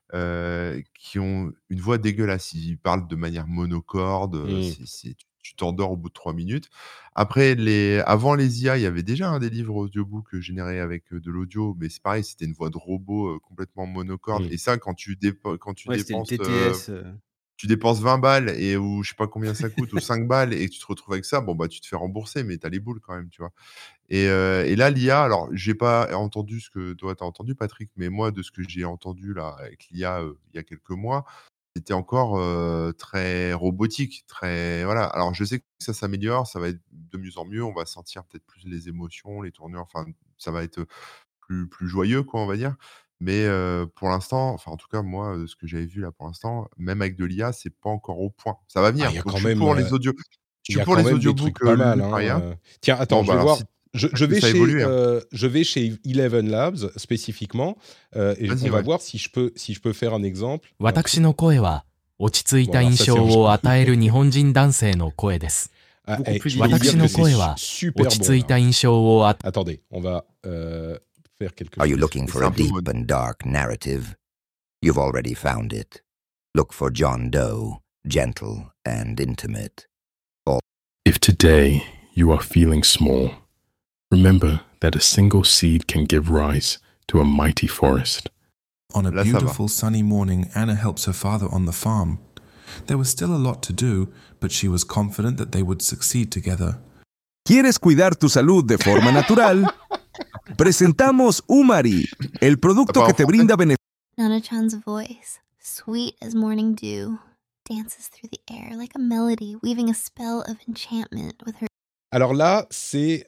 qui ont une voix dégueulasse. Ils parlent de manière monocorde, tu t'endors au bout de 3 minutes. Après, avant les IA, il y avait déjà des livres audiobooks générés avec de l'audio, mais c'est pareil, c'était une voix de robot complètement monocorde. Et ça, quand tu Ouais, c'était le dépenses, TTS. tu dépenses 20 balles ou je sais pas combien ça coûte, ou 5 balles, et que tu te retrouves avec ça, bon, bah, tu te fais rembourser, mais tu as les boules quand même, tu vois? Et là, l'IA, alors, j'ai pas entendu ce que toi, tu as entendu, Patrick, mais moi, de ce que j'ai entendu là avec l'IA, il y a quelques mois, c'était encore très robotique, très voilà. Alors, je sais que ça s'améliore, ça va être de mieux en mieux, on va sentir peut-être plus les émotions, les tournures, enfin, ça va être plus joyeux, quoi, on va dire. Mais pour l'instant, enfin, en tout cas, moi, ce que j'avais vu là pour l'instant, même avec de l'IA, c'est pas encore au point. Ça va Ah, venir. il y a Donc quand je suis même, pour les audios. Je il y suis a pour quand les même des audiobooks trucs pas mal. lus par IA. Tiens, attends, Bon, je bah, vais alors, voir. si Je parce que vais ça chez, évolue, hein. je vais chez Eleven Labs spécifiquement, et Vas-y, on va ouais. voir si je peux faire un exemple. 私の声は落ち着いた印象を与える日本人男性の声です。 Ah, Beaucoup plus je peux vous dire 私の que 声 c'est は super 落ち bon. 着いた là. 印象を与 Attendez, on va faire quelque Are you chose. looking for a C'est un peu deep mode. and dark narrative? You've already found it. Look for John Doe, gentle and intimate. If today you are feeling small, remember that a single seed can give rise to a mighty forest. On a Là, ça va. beautiful sunny morning, Anna helps her father on the farm. There was still a lot to do, but she was confident that they would succeed together. ¿Quieres cuidar tu salud de forma natural? Presentamos Umari, el producto que te brinda beneficios. Nana-chan's voice, sweet as morning dew, dances through the air like a melody, weaving a spell of enchantment with her. Alors là, c'est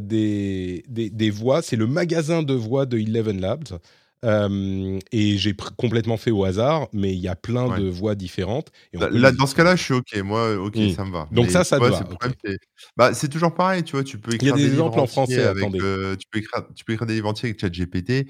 des voix, c'est le magasin de voix de Eleven Labs. Et j'ai complètement fait au hasard, mais il y a plein de voix différentes. Et là, dans ce cas-là, je suis OK. Moi, OK, ça me va. Donc mais ça te va. C'est toujours pareil, tu vois. Tu peux Il écrire y a des livres exemples en français, avec, attendez. tu peux écrire des livres entiers avec ChatGPT.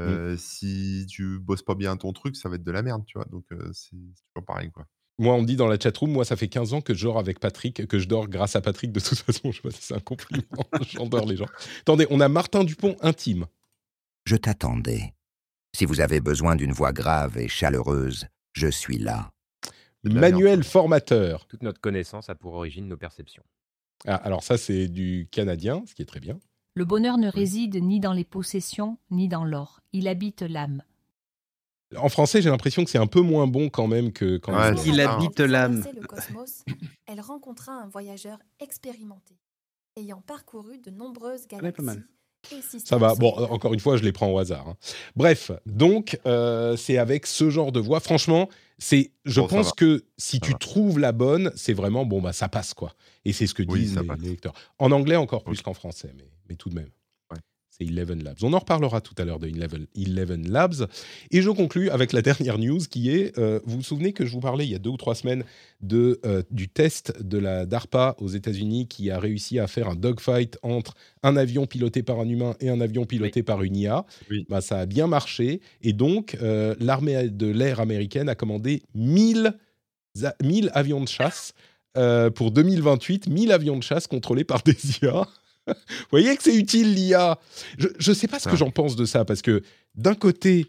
Si tu bosses pas bien ton truc, ça va être de la merde, tu vois. Donc c'est toujours pareil, quoi. Moi, on me dit dans la chatroom, moi, ça fait 15 ans que je dors avec Patrick, que je dors grâce à Patrick. De toute façon, je sais pas si c'est un compliment. J'endors les gens. Attendez, on a Martin Dupont intime. Je t'attendais. Si vous avez besoin d'une voix grave et chaleureuse, je suis là. Manuel formateur. Toute notre connaissance a pour origine nos perceptions. Ah, alors ça, c'est du canadien, ce qui est très bien. Le bonheur ne réside ni dans les possessions, ni dans l'or. Il habite l'âme. En français, j'ai l'impression que c'est un peu moins bon quand même que quand il habite l'âme. Le cosmos, elle rencontra un voyageur expérimenté, ayant parcouru de nombreuses galaxies. Ça va. Bon, encore une fois, je les prends au hasard. Hein. Bref, donc, c'est avec ce genre de voix. Franchement, je pense que si tu trouves la bonne, c'est vraiment, ça passe, quoi. Et c'est ce que disent les lecteurs. En anglais, encore plus qu'en français, mais tout de même. C'est Eleven Labs. On en reparlera tout à l'heure de Eleven Labs. Et je conclus avec la dernière news qui est, vous vous souvenez que je vous parlais il y a 2 ou 3 semaines du test de la DARPA aux États-Unis qui a réussi à faire un dogfight entre un avion piloté par un humain et un avion piloté par une IA. Ça a bien marché. Et donc, l'armée de l'air américaine a commandé 1000 avions de chasse pour 2028. 1000 avions de chasse contrôlés par des IA. Vous voyez que c'est utile, l'IA. Je ne sais pas ce que j'en pense de ça, parce que d'un côté,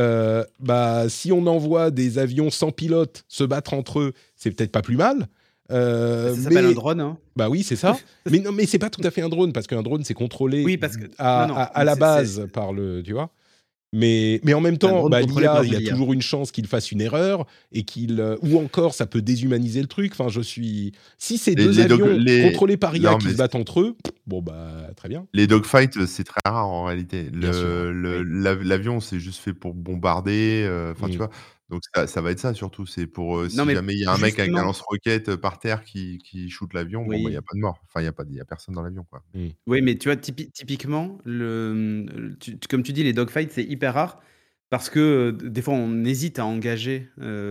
si on envoie des avions sans pilote se battre entre eux, c'est peut-être pas plus mal. Ça s'appelle un drone, hein. Bah oui, c'est ça. mais c'est pas tout à fait un drone, parce qu'un drone, c'est contrôlé à la base par le... Tu vois. Mais en même temps, l'IA, il y a toujours une chance qu'il fasse une erreur et ou encore ça peut déshumaniser le truc. Enfin, si c'est deux avions contrôlés par IA qui se battent entre eux, très bien. Les dogfights, c'est très rare en réalité. L'avion, c'est juste fait pour bombarder. Tu vois. Donc ça va être ça surtout. C'est pour si jamais il y a un mec avec un lance-roquette par terre qui shoot l'avion, il n'y a pas de mort. Enfin, il y a personne dans l'avion, quoi. Oui, mais tu vois, typiquement, comme tu dis, les dogfights, c'est hyper rare parce que des fois, on hésite à engager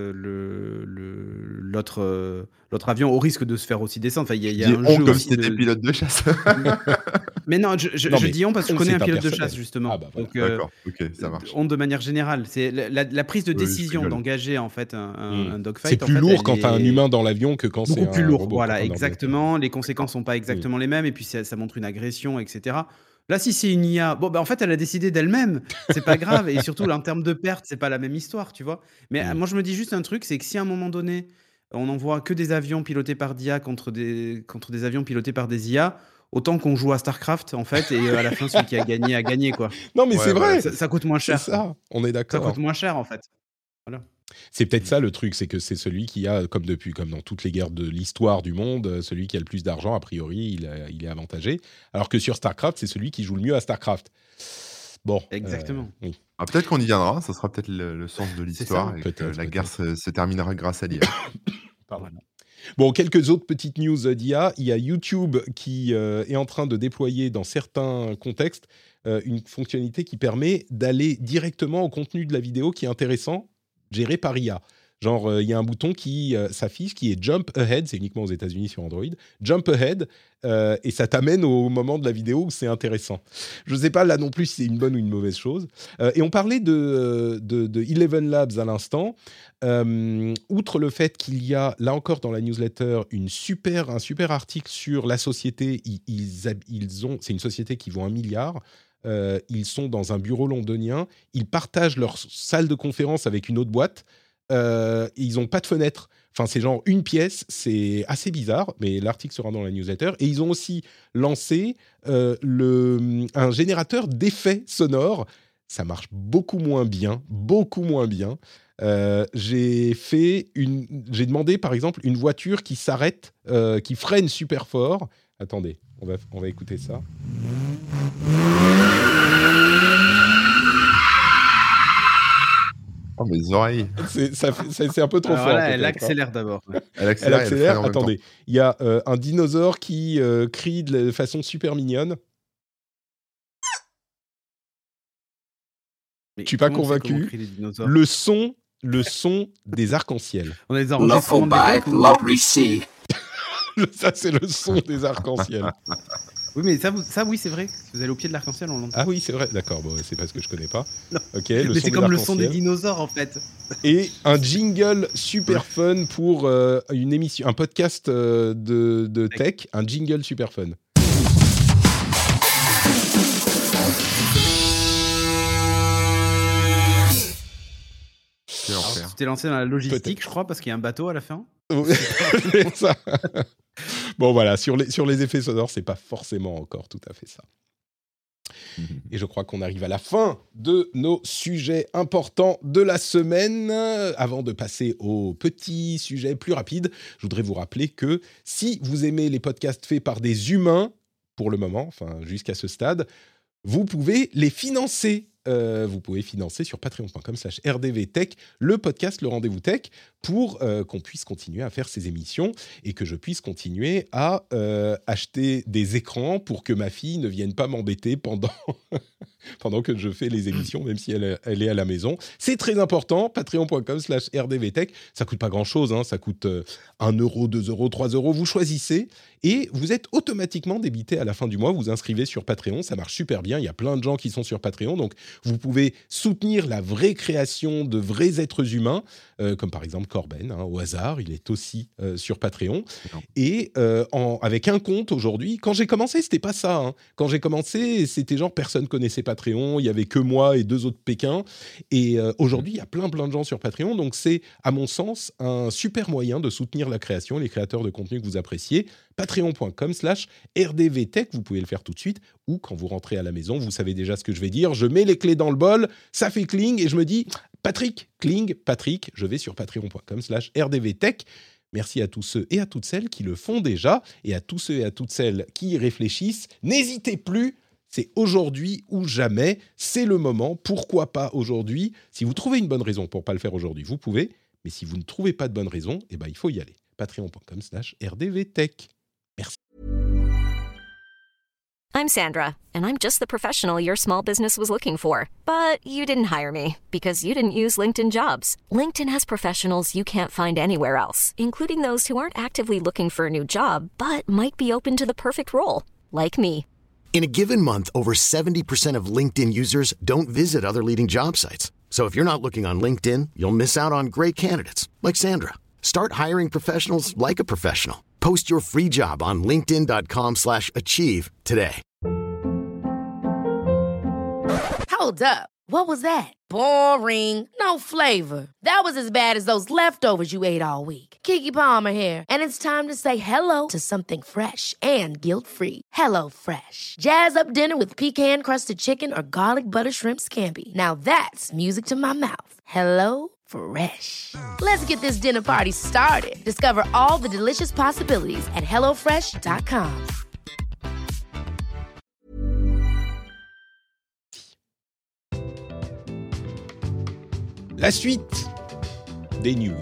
l'autre avion au risque de se faire aussi descendre. Enfin, il y a un jeu comme si c'était pilote de chasse. Mais non, je dis on parce que je connais un pilote de chasse, justement. Donc, d'accord, ok, ça marche. On de manière générale. C'est la prise de décision d'engager en fait un dogfight. C'est plus lourd quand tu as un humain dans l'avion que quand c'est un robot. Beaucoup plus lourd, voilà, exactement. Les conséquences sont pas exactement les mêmes et puis ça montre une agression, etc. Là, si c'est une IA, en fait, elle a décidé d'elle-même. C'est pas grave. Et surtout, là, en termes de perte, c'est pas la même histoire, tu vois. Mais moi, je me dis juste un truc, c'est que si à un moment donné, on n'envoie que des avions pilotés par d'IA contre des avions pilotés par des IA, autant qu'on joue à StarCraft, en fait, et à la fin, celui qui a gagné, quoi. Non, mais c'est vrai. Ça coûte moins cher. C'est ça, on est d'accord. Ça coûte moins cher, en fait. Voilà. C'est peut-être ça le truc, c'est que c'est celui qui a, comme dans toutes les guerres de l'histoire du monde, celui qui a le plus d'argent, a priori, il est avantagé. Alors que sur StarCraft, c'est celui qui joue le mieux à StarCraft. Bon. Exactement. Oui. Peut-être qu'on y viendra, ça sera peut-être le sens de l'histoire, et que la guerre se terminera grâce à l'IA. Pardon. Bon, quelques autres petites news d'IA. Il y a YouTube qui est en train de déployer dans certains contextes une fonctionnalité qui permet d'aller directement au contenu de la vidéo qui est intéressant, géré par IA. Genre, il y a un bouton qui s'affiche qui est Jump Ahead, c'est uniquement aux États-Unis sur Android. Jump Ahead, et ça t'amène au moment de la vidéo où c'est intéressant. Je ne sais pas là non plus si c'est une bonne ou une mauvaise chose. Et on parlait de Eleven Labs à l'instant. Outre le fait qu'il y a, là encore dans la newsletter, un super article sur la société, c'est une société qui vaut 1 milliard. Ils sont dans un bureau londonien. Ils partagent leur salle de conférence avec une autre boîte. Ils n'ont pas de fenêtre. Enfin, c'est genre une pièce. C'est assez bizarre, mais l'article sera dans la newsletter. Et ils ont aussi lancé un générateur d'effets sonores. Ça marche beaucoup moins bien. J'ai demandé, par exemple, une voiture qui s'arrête, qui freine super fort Attendez, on va écouter ça. Oh, mes oreilles. C'est un peu trop fort. Voilà, elle accélère d'abord. Elle accélère. Attendez, il y a un dinosaure qui crie de façon super mignonne. Je suis pas convaincu. Le son des arcs-en-ciel. On a des enregistrements de Ça, c'est le son des arcs-en-ciel. Oui, mais ça, oui, c'est vrai. Si vous allez au pied de l'arc-en-ciel, on l'entend. Ah oui, c'est vrai. D'accord, bon, c'est parce que je connais pas. Ok. Mais c'est comme le son des dinosaures, en fait. Et un jingle super fun pour une émission, un podcast de tech. Un jingle super fun. Alors, tu t'es lancé dans la logistique, je crois, parce qu'il y a un bateau à la fin. C'est ça. Bon, voilà, sur les effets sonores, c'est pas forcément encore tout à fait ça. Et je crois qu'on arrive à la fin de nos sujets importants de la semaine. Avant de passer aux petits sujets plus rapides, je voudrais vous rappeler que si vous aimez les podcasts faits par des humains, pour le moment, enfin jusqu'à ce stade, vous pouvez les financer. Vous pouvez financer sur patreon.com/rdvtech le podcast Le Rendez-vous Tech pour qu'on puisse continuer à faire ces émissions et que je puisse continuer à acheter des écrans pour que ma fille ne vienne pas m'embêter pendant que je fais les émissions, même si elle est à la maison. C'est très important, patreon.com/rdvtech. Ça coûte pas grand-chose, hein, ça coûte 1 euro, 2 euros, 3 euros, vous choisissez et vous êtes automatiquement débité à la fin du mois. Vous inscrivez sur Patreon, ça marche super bien. Il y a plein de gens qui sont sur Patreon, donc vous pouvez soutenir la vraie création de vrais êtres humains, comme par exemple Corben, au hasard, il est aussi sur Patreon. Et avec un compte aujourd'hui, quand j'ai commencé, c'était pas ça. Hein. Quand j'ai commencé, c'était genre personne connaissait Patreon, il y avait que moi et 2 autres Pékins. Et aujourd'hui, il y a plein de gens sur Patreon, donc c'est, à mon sens, un super moyen de soutenir la création, les créateurs de contenu que vous appréciez. Patreon.com/rdvtech, vous pouvez le faire tout de suite, ou quand vous rentrez à la maison, vous savez déjà ce que je vais dire, je mets les clés dans le bol, ça fait cling, et je me dis, Patrick, je vais sur patreon.com/rdvtech. Merci à tous ceux et à toutes celles qui le font déjà, et à tous ceux et à toutes celles qui y réfléchissent. N'hésitez plus, c'est aujourd'hui ou jamais, c'est le moment, pourquoi pas aujourd'hui. Si vous trouvez une bonne raison pour ne pas le faire aujourd'hui, vous pouvez, mais si vous ne trouvez pas de bonne raison, eh ben, il faut y aller. patreon.com/rdvtech. Merci. I'm Sandra, and I'm just the professional your small business was looking for. But you didn't hire me because you didn't use LinkedIn Jobs. LinkedIn has professionals you can't find anywhere else, including those who aren't actively looking for a new job, but might be open to the perfect role, like me. In a given month, over 70% of LinkedIn users don't visit other leading job sites. So if you're not looking on LinkedIn, you'll miss out on great candidates, like Sandra. Start hiring professionals like a professional. Post your free job on linkedin.com/achieve today. Hold up. What was that? Boring. No flavor. That was as bad as those leftovers you ate all week. Keke Palmer here, and it's time to say hello to something fresh and guilt-free. Hello Fresh. Jazz up dinner with pecan-crusted chicken or garlic butter shrimp scampi. Now that's music to my mouth. Hello Fresh. Let's get this dinner party started. Discover all the delicious possibilities at hellofresh.com. La suite des news.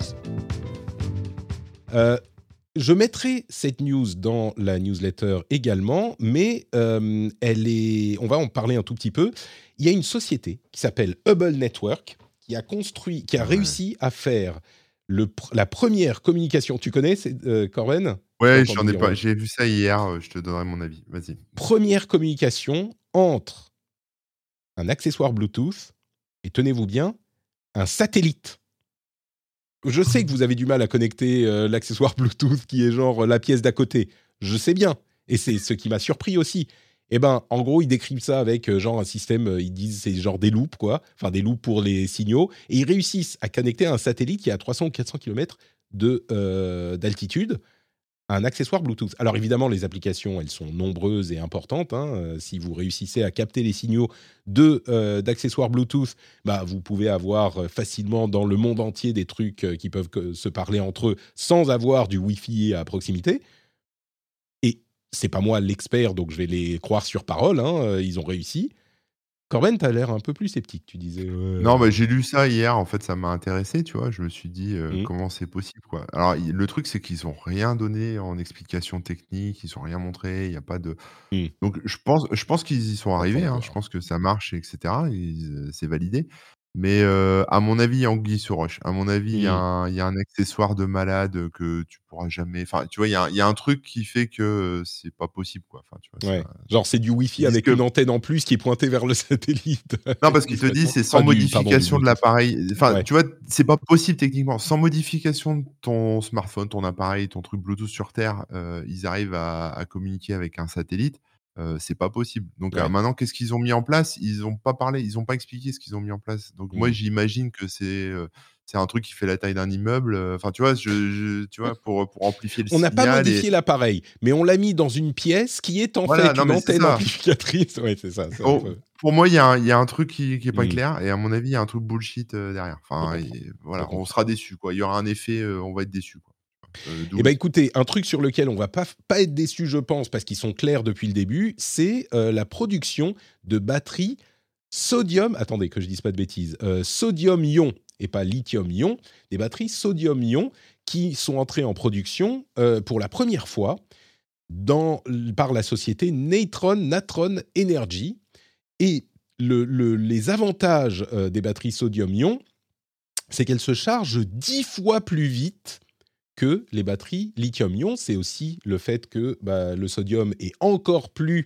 Je mettrai cette news dans la newsletter également, mais on va en parler un tout petit peu. Il y a une société qui s'appelle Hubble Network qui a réussi à faire la première communication. Tu connais, Corben ? Ouais, j'en ai pas. J'ai vu ça hier. Je te donnerai mon avis. Vas-y. Première communication entre un accessoire Bluetooth et, tenez-vous bien, un satellite. Je sais que vous avez du mal à connecter l'accessoire Bluetooth qui est genre la pièce d'à côté. Je sais bien. Et c'est ce qui m'a surpris aussi. Eh ben, en gros, ils décrivent ça avec genre un système, ils disent c'est genre des loops, quoi. Enfin, des loops pour les signaux. Et ils réussissent à connecter un satellite qui est à 300 ou 400 km d'altitude, un accessoire Bluetooth. Alors évidemment, les applications, elles sont nombreuses et importantes. Hein. Si vous réussissez à capter les signaux d'accessoires Bluetooth, bah, vous pouvez avoir facilement dans le monde entier des trucs qui peuvent se parler entre eux sans avoir du Wi-Fi à proximité. Et c'est pas moi l'expert, donc je vais les croire sur parole. Ils ont réussi. Corben, t'as l'air un peu plus sceptique, tu disais. Non, j'ai lu ça hier, en fait, ça m'a intéressé, tu vois? Je me suis dit, comment c'est possible, quoi? Alors le truc, c'est qu'ils ont rien donné en explication technique, ils ont rien montré, il y a pas de donc je pense qu'ils y sont arrivés, je pense que ça marche et cetera, c'est validé. Mais à mon avis, il y a anguille sous roche. À mon avis, il y a un accessoire de malade, que tu pourras jamais enfin, tu vois? Il y a un truc qui fait que, c'est pas possible, quoi. Enfin, tu vois? Ouais. Genre, c'est du Wi-Fi Ils disent avec que une antenne en plus qui est pointée vers le satellite. Non, parce qu'il te dit, c'est sans modification de l'appareil. Enfin, tu vois, c'est pas possible techniquement. Sans modification de ton smartphone, ton appareil, ton truc Bluetooth sur terre, ils arrivent à communiquer avec un satellite. C'est pas possible. Donc maintenant, qu'est-ce qu'ils ont mis en place? Ils ont pas parlé, ils ont pas expliqué ce qu'ils ont mis en place. Donc moi, j'imagine que c'est un truc qui fait la taille d'un immeuble. Enfin, tu vois, tu vois, pour amplifier le On n'a signal. pas modifié l'appareil, mais on l'a mis dans une pièce qui est en fait une antenne amplificatrice. Ouais, c'est ça. Pour moi, il y a un truc qui est pas clair, et à mon avis, il y a un truc bullshit derrière. Enfin, voilà, on sera déçu, quoi. Il y aura un effet, on va être déçu, quoi. Écoutez, un truc sur lequel on va pas être déçu, je pense, parce qu'ils sont clairs depuis le début, c'est la production de batteries sodium. Attendez, que je dise pas de bêtises. Sodium-ion et pas lithium-ion. Des batteries sodium-ion qui sont entrées en production pour la première fois par la société Natron Energy. Et les avantages des batteries sodium-ion, c'est qu'elles se chargent 10 fois plus vite que les batteries lithium-ion. C'est aussi le fait que le sodium est encore plus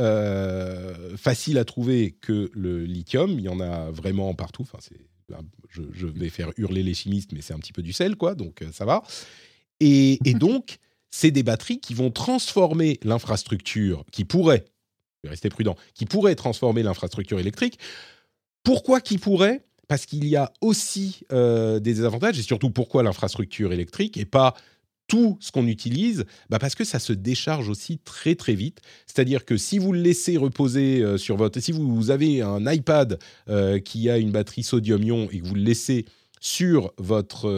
facile à trouver que le lithium. Il y en a vraiment partout. Enfin, je vais faire hurler les chimistes, mais c'est un petit peu du sel, quoi, donc ça va. Et donc, c'est des batteries qui vont transformer l'infrastructure, qui pourraient, je vais rester prudent, qui pourraient transformer l'infrastructure électrique. Pourquoi qui pourraient ? Parce qu'il y a aussi des avantages, et surtout pourquoi l'infrastructure électrique et pas tout ce qu'on utilise, parce que ça se décharge aussi très très vite. C'est-à-dire que si vous le laissez reposer si vous avez un iPad qui a une batterie sodium-ion et que vous le laissez sur votre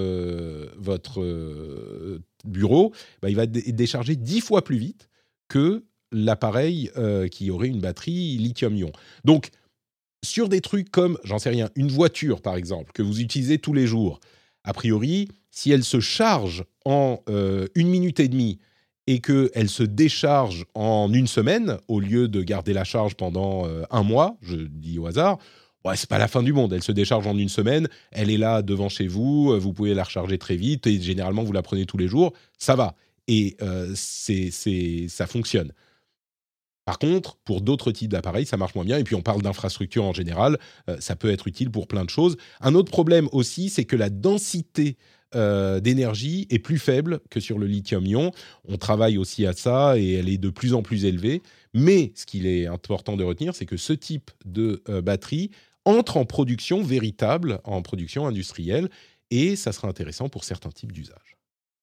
bureau, il va décharger 10 fois plus vite que l'appareil qui aurait une batterie lithium-ion. Donc, sur des trucs comme, j'en sais rien, une voiture par exemple, que vous utilisez tous les jours, a priori, si elle se charge en 1 minute et demie et qu'elle se décharge en 1 semaine, au lieu de garder la charge pendant 1 mois, je dis au hasard, c'est pas la fin du monde. Elle se décharge en 1 semaine, elle est là devant chez vous, vous pouvez la recharger très vite et généralement vous la prenez tous les jours, ça va. Et ça fonctionne. Par contre, pour d'autres types d'appareils, ça marche moins bien. Et puis, on parle d'infrastructure en général. Ça peut être utile pour plein de choses. Un autre problème aussi, c'est que la densité d'énergie est plus faible que sur le lithium-ion. On travaille aussi à ça et elle est de plus en plus élevée. Mais ce qu'il est important de retenir, c'est que ce type de batterie entre en production véritable, en production industrielle. Et ça sera intéressant pour certains types d'usages.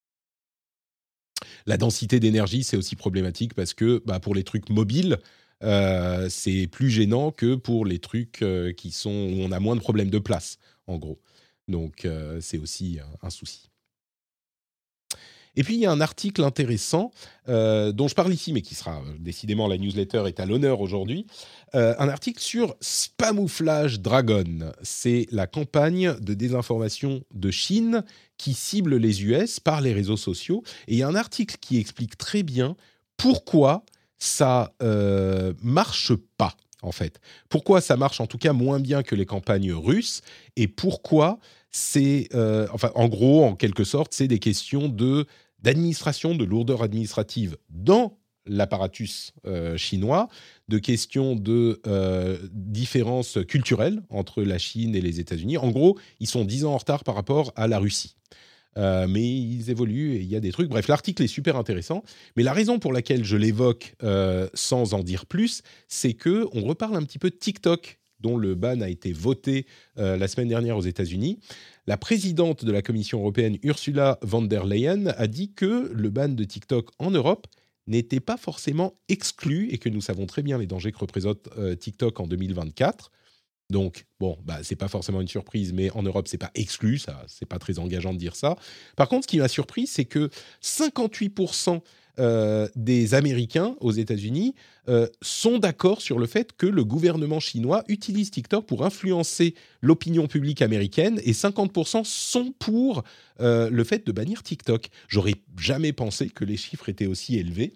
La densité d'énergie, c'est aussi problématique parce que pour les trucs mobiles, c'est plus gênant que pour les trucs où on a moins de problèmes de place, en gros. Donc, c'est aussi un souci. Et puis, il y a un article intéressant dont je parle ici, mais qui sera décidément, la newsletter est à l'honneur aujourd'hui. Un article sur Spamouflage Dragon. C'est la campagne de désinformation de Chine qui cible les US par les réseaux sociaux. Et il y a un article qui explique très bien pourquoi ça marche pas, en fait. Pourquoi ça marche en tout cas moins bien que les campagnes russes et pourquoi c'est... en gros, en quelque sorte, c'est des questions d'administration, de lourdeur administrative dans l'apparatus chinois, de questions de différences culturelles entre la Chine et les États-Unis. En gros, ils sont 10 ans en retard par rapport à la Russie. Mais ils évoluent et il y a des trucs. Bref, l'article est super intéressant. Mais la raison pour laquelle je l'évoque sans en dire plus, c'est qu'on reparle un petit peu de TikTok, dont le ban a été voté la semaine dernière aux États-Unis. La présidente de la Commission européenne, Ursula von der Leyen, a dit que le ban de TikTok en Europe n'était pas forcément exclu et que nous savons très bien les dangers que représente TikTok en 2024. Donc, bon, c'est pas forcément une surprise, mais en Europe, c'est pas exclu, ça, c'est pas très engageant de dire ça. Par contre, ce qui m'a surpris, c'est que 58% des Américains aux États-Unis sont d'accord sur le fait que le gouvernement chinois utilise TikTok pour influencer l'opinion publique américaine, et 50% sont pour le fait de bannir TikTok. J'aurais jamais pensé que les chiffres étaient aussi élevés.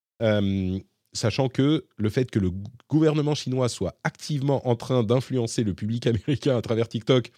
Sachant que le fait que le gouvernement chinois soit activement en train d'influencer le public américain à travers TikTok,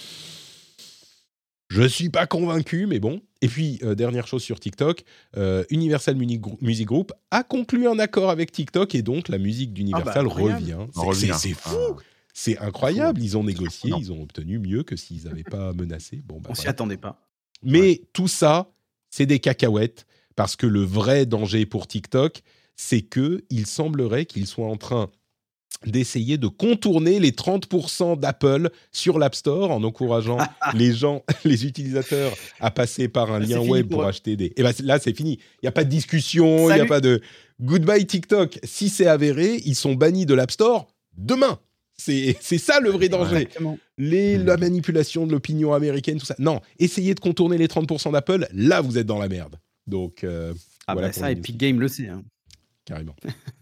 je ne suis pas convaincu, mais bon. Et puis, dernière chose sur TikTok, Universal Music Group a conclu un accord avec TikTok, et donc la musique d'Universal revient. C'est fou, c'est incroyable. Ils ont négocié, ils ont obtenu mieux que s'ils n'avaient pas menacé. Bon, on s'y attendait pas. Mais tout ça, c'est des cacahuètes, parce que le vrai danger pour TikTok, c'est qu'il semblerait qu'ils soient en train d'essayer de contourner les 30% d'Apple sur l'App Store en encourageant les utilisateurs à passer par un lien web pour acheter des... Et là, c'est fini. Il n'y a pas de discussion, il n'y a pas de... Goodbye TikTok. Si c'est avéré, ils sont bannis de l'App Store demain. C'est ça le vrai danger. La manipulation de l'opinion américaine, tout ça. Non, essayez de contourner les 30% d'Apple, là, vous êtes dans la merde. Donc, voilà ça, Epic Games le sait. Hein. Carrément.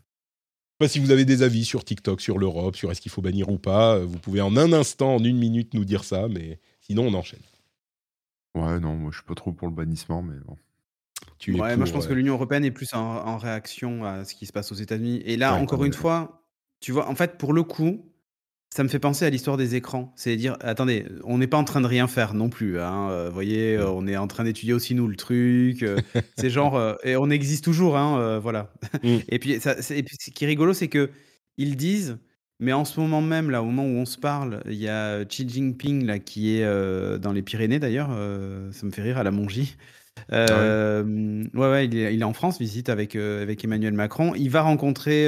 Si vous avez des avis sur TikTok, sur l'Europe, sur est-ce qu'il faut bannir ou pas, vous pouvez en un instant, en 1 minute, nous dire ça, mais sinon, on enchaîne. Ouais, non, moi, je suis pas trop pour le bannissement, mais bon. Moi, je pense que l'Union européenne est plus en réaction à ce qui se passe aux États-Unis. Et là, encore une fois, tu vois, en fait, pour le coup, ça me fait penser à l'histoire des écrans. C'est dire, attendez, on n'est pas en train de rien faire non plus. Hein. Vous voyez, on est en train d'étudier aussi, nous, le truc. C'est genre... et on existe toujours, hein, voilà. Et puis, ce qui est rigolo, c'est qu'ils disent... Mais en ce moment même, là, au moment où on se parle, il y a Xi Jinping, là, qui est dans les Pyrénées, d'ailleurs. Ça me fait rire, à la Mongie. Il est en France, visite avec Emmanuel Macron. Il va rencontrer...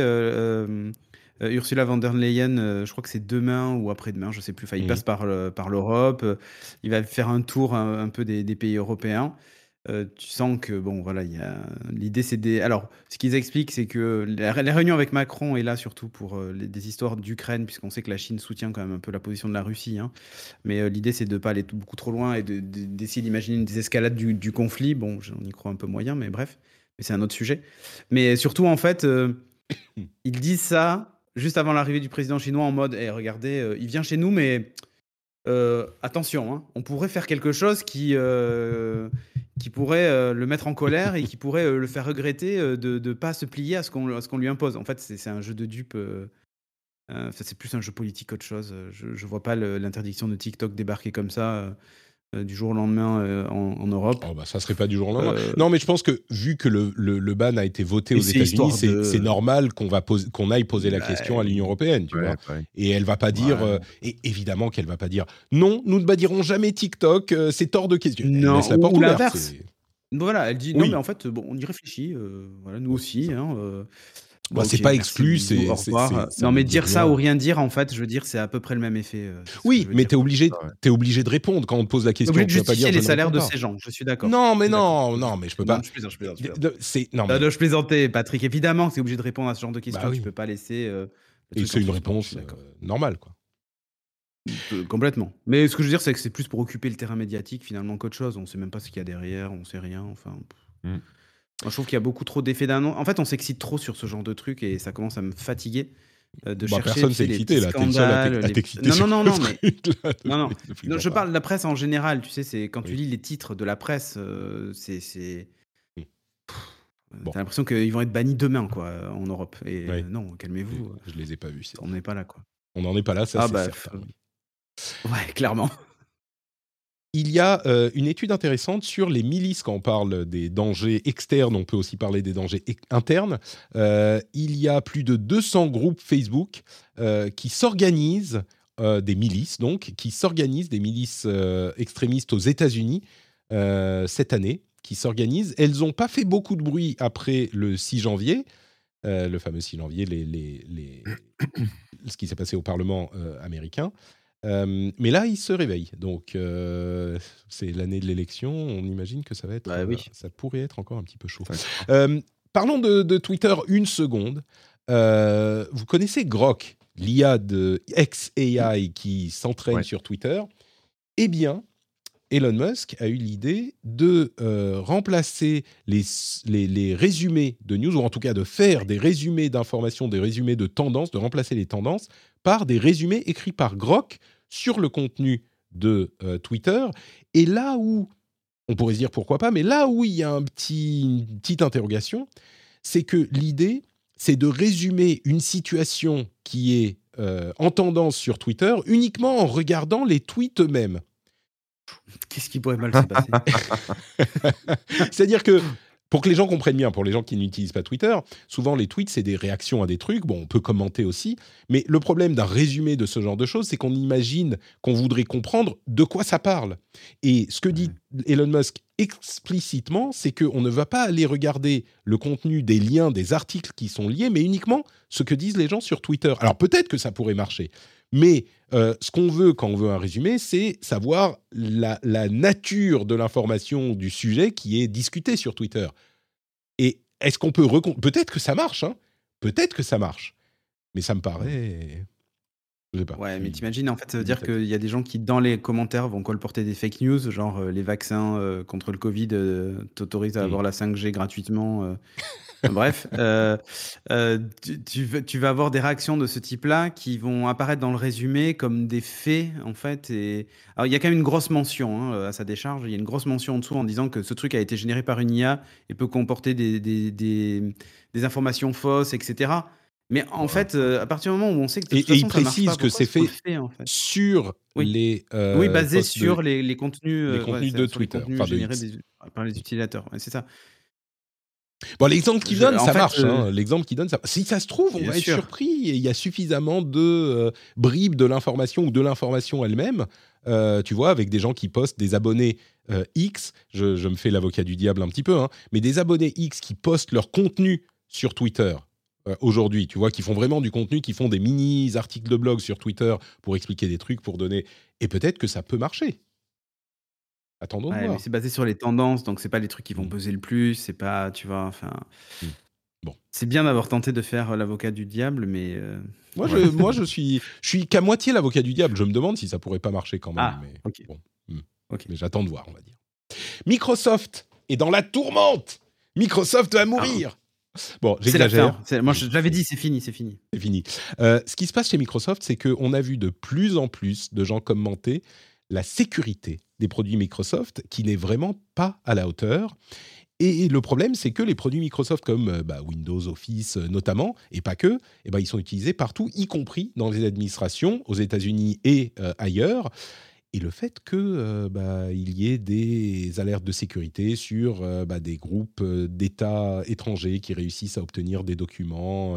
Ursula von der Leyen, je crois que c'est demain ou après-demain, je sais plus. Enfin, il passe par l'Europe. Il va faire un tour un peu des pays européens. Tu sens que bon, voilà, l'idée c'est Alors, ce qu'ils expliquent, c'est que la réunion avec Macron est là surtout pour des histoires d'Ukraine, puisqu'on sait que la Chine soutient quand même un peu la position de la Russie. Hein. Mais l'idée, c'est de pas aller beaucoup trop loin et d'essayer d'imaginer une désescalade du conflit. Bon, j'en y crois un peu moyen, mais bref, mais c'est un autre sujet. Mais surtout, en fait, ils disent ça juste avant l'arrivée du président chinois en mode regardez, il vient chez nous, mais attention, hein, on pourrait faire quelque chose qui pourrait le mettre en colère et qui pourrait le faire regretter de ne pas se plier à ce qu'on lui impose. En fait, c'est un jeu de dupes. C'est plus un jeu politique qu'autre chose. Je ne vois pas l'interdiction de TikTok débarquer comme ça. Du jour au lendemain en Europe. Ça serait pas du jour au lendemain. Non, mais je pense que vu que le ban a été voté aux États-Unis, c'est normal qu'on aille poser la question à l'Union européenne, tu vois. Ouais. Et elle va pas dire, et évidemment qu'elle va pas dire, non, nous ne bandirons jamais TikTok, c'est hors de question. Non, laisse la porte ou ouverte. L'inverse. Voilà, elle dit non, mais en fait, bon, on y réfléchit. Voilà, nous aussi. Hein, c'est pas exclu, non, mais dire ça ou rien dire, en fait, je veux dire, c'est à peu près le même effet. Oui, mais t'es obligé de répondre quand on te pose la question. T'es obligé de justifier les salaires de ces gens, je suis d'accord. Non, mais je peux pas. Non, je plaisante. Je plaisantais, Patrick. Évidemment que t'es obligé de répondre à ce genre de questions. Tu peux pas laisser. Et c'est une réponse normale, quoi. Complètement. Mais ce que je veux dire, c'est que c'est plus pour occuper le terrain médiatique, finalement, qu'autre chose. On sait même pas ce qu'il y a derrière, on sait rien. Enfin. Moi, je trouve qu'il y a beaucoup trop d'effets d'annonce. En fait, on s'excite trop sur ce genre de truc et ça commence à me fatiguer de chercher. Personne s'est excité là. T'es le seul à t'exciter. Non. Je parle de la presse en général. Tu sais, c'est quand tu lis les titres de la presse, c'est. T'as l'impression qu'ils vont être bannis demain, quoi, en Europe. Et non, calmez-vous. Je les ai pas vus. On n'est pas là, quoi. On n'en est pas là, ça c'est certain. Ouais, clairement. Il y a une étude intéressante sur les milices. Quand on parle des dangers externes, on peut aussi parler des dangers internes. Il y a plus de 200 groupes Facebook qui s'organisent, des milices donc, qui s'organisent, des milices extrémistes aux États-Unis cette année, qui s'organisent. Elles n'ont pas fait beaucoup de bruit après le 6 janvier, le fameux 6 janvier, ce qui s'est passé au Parlement américain. Mais là, il se réveille. Donc, c'est l'année de l'élection. On imagine que ça va être, ça pourrait être encore un petit peu chaud. Parlons de Twitter une seconde. Vous connaissez Grok, l'IA de xAI qui s'entraîne sur Twitter, eh bien, Elon Musk a eu l'idée de remplacer les résumés de news, ou en tout cas de faire des résumés d'informations, des résumés de tendances, de remplacer les tendances par des résumés écrits par Grok sur le contenu de Twitter. Et là où, on pourrait se dire pourquoi pas, mais là où il y a une petite interrogation, c'est que l'idée, c'est de résumer une situation qui est en tendance sur Twitter uniquement en regardant les tweets eux-mêmes. Qu'est-ce qui pourrait mal se passer? C'est-à-dire que, pour que les gens comprennent bien, pour les gens qui n'utilisent pas Twitter, souvent les tweets, c'est des réactions à des trucs. Bon, on peut commenter aussi. Mais le problème d'un résumé de ce genre de choses, c'est qu'on imagine qu'on voudrait comprendre de quoi ça parle. Et ce que dit Elon Musk explicitement, c'est qu'on ne va pas aller regarder le contenu des liens, des articles qui sont liés, mais uniquement ce que disent les gens sur Twitter. Alors peut-être que ça pourrait marcher. Mais ce qu'on veut quand on veut un résumé, c'est savoir la nature de l'information du sujet qui est discuté sur Twitter. Et est-ce qu'on peut... Peut-être que ça marche, hein. Peut-être que ça marche. Mais ça me paraît... Je sais pas. Ouais, mais t'imagines, en fait, ça veut dire qu'il y a des gens qui, dans les commentaires, vont colporter des fake news, genre les vaccins contre le Covid t'autorisent à avoir la 5G gratuitement. Bref, tu vas avoir des réactions de ce type-là qui vont apparaître dans le résumé comme des faits, en fait. Alors, il y a quand même une grosse mention à sa décharge. Il y a une grosse mention en dessous en disant que ce truc a été généré par une IA et peut comporter des informations fausses, etc. Mais en fait, à partir du moment où on sait que de toute façon, il précise que c'est fait sur les oui, basé sur les contenus, de Twitter, contenus générés par les utilisateurs. Ouais, c'est ça. Bon, l'exemple qu'il donne, ça marche. L'exemple qu'il donne, ça... Si ça se trouve, on va être surpris. Et il y a suffisamment de bribes de l'information ou de l'information elle-même. Tu vois, avec des gens qui postent, des abonnés X. Je me fais l'avocat du diable un petit peu, hein, mais des abonnés X qui postent leur contenu sur Twitter. Aujourd'hui, tu vois, qui font vraiment du contenu, qui font des mini-articles de blog sur Twitter pour expliquer des trucs, pour donner... Et peut-être que ça peut marcher. Attendons de voir. Mais c'est basé sur les tendances, donc c'est pas les trucs qui vont peser le plus, c'est pas, tu vois, enfin... Bon. C'est bien d'avoir tenté de faire l'avocat du diable, mais... Moi, je suis qu'à moitié l'avocat du diable. Je me demande si ça pourrait pas marcher quand même. Ah, mais ok. Bon. Mais j'attends de voir, on va dire. Microsoft est dans la tourmente. Microsoft va mourir. Bon, j'exagère. Moi, je l'avais dit, c'est fini. C'est fini. Ce qui se passe chez Microsoft, c'est qu'on a vu de plus en plus de gens commenter la sécurité des produits Microsoft qui n'est vraiment pas à la hauteur. Et le problème, c'est que les produits Microsoft comme Windows, Office notamment, et pas que, ils sont utilisés partout, y compris dans les administrations, aux États-Unis et ailleurs. Et le fait qu'il y ait des alertes de sécurité sur des groupes d'États étrangers qui réussissent à obtenir des documents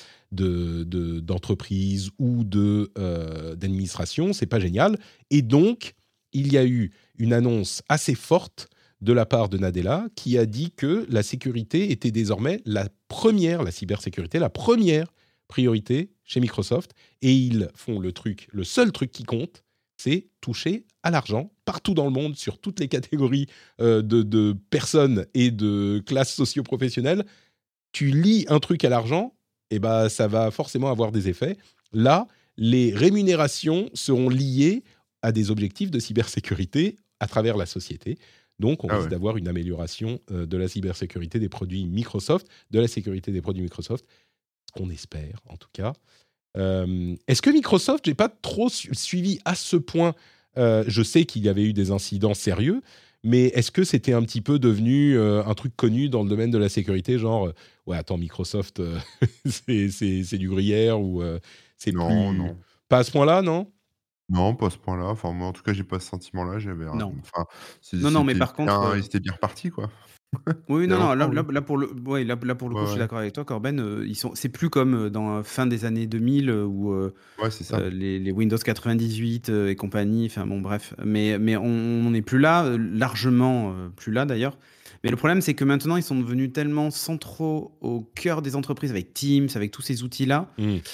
d'entreprises ou d'administration, c'est pas génial. Et donc, il y a eu une annonce assez forte de la part de Nadella qui a dit que la sécurité était désormais la cybersécurité, la première priorité chez Microsoft. Et ils font le seul truc qui compte, c'est toucher à l'argent partout dans le monde, sur toutes les catégories de personnes et de classes socio-professionnelles. Tu lis un truc à l'argent, ça va forcément avoir des effets. Là, les rémunérations seront liées à des objectifs de cybersécurité à travers la société. Donc, on risque d'avoir une amélioration de la cybersécurité des produits Microsoft, de la sécurité des produits Microsoft, ce qu'on espère en tout cas. Est-ce que Microsoft, j'ai pas trop suivi à ce point, je sais qu'il y avait eu des incidents sérieux, mais est-ce que c'était un petit peu devenu un truc connu dans le domaine de la sécurité, genre Microsoft c'est du gruyère ou c'est Non, plus... non. Pas à ce point-là, non? Non, pas à ce point-là. Enfin, moi, en tout cas, j'ai pas ce sentiment-là. Non. Enfin, Non, mais par contre, ils étaient bien repartis, quoi. oui, Il y a non, longtemps, là pour le coup, je suis Ouais. d'accord avec toi, Corben. C'est plus comme dans la fin des années 2000 où Ouais, c'est ça. les Windows 98 et compagnie. Enfin bon, bref. Mais on n'est plus là, largement plus là d'ailleurs. Mais le problème, c'est que maintenant, ils sont devenus tellement centraux au cœur des entreprises avec Teams, avec tous ces outils-là,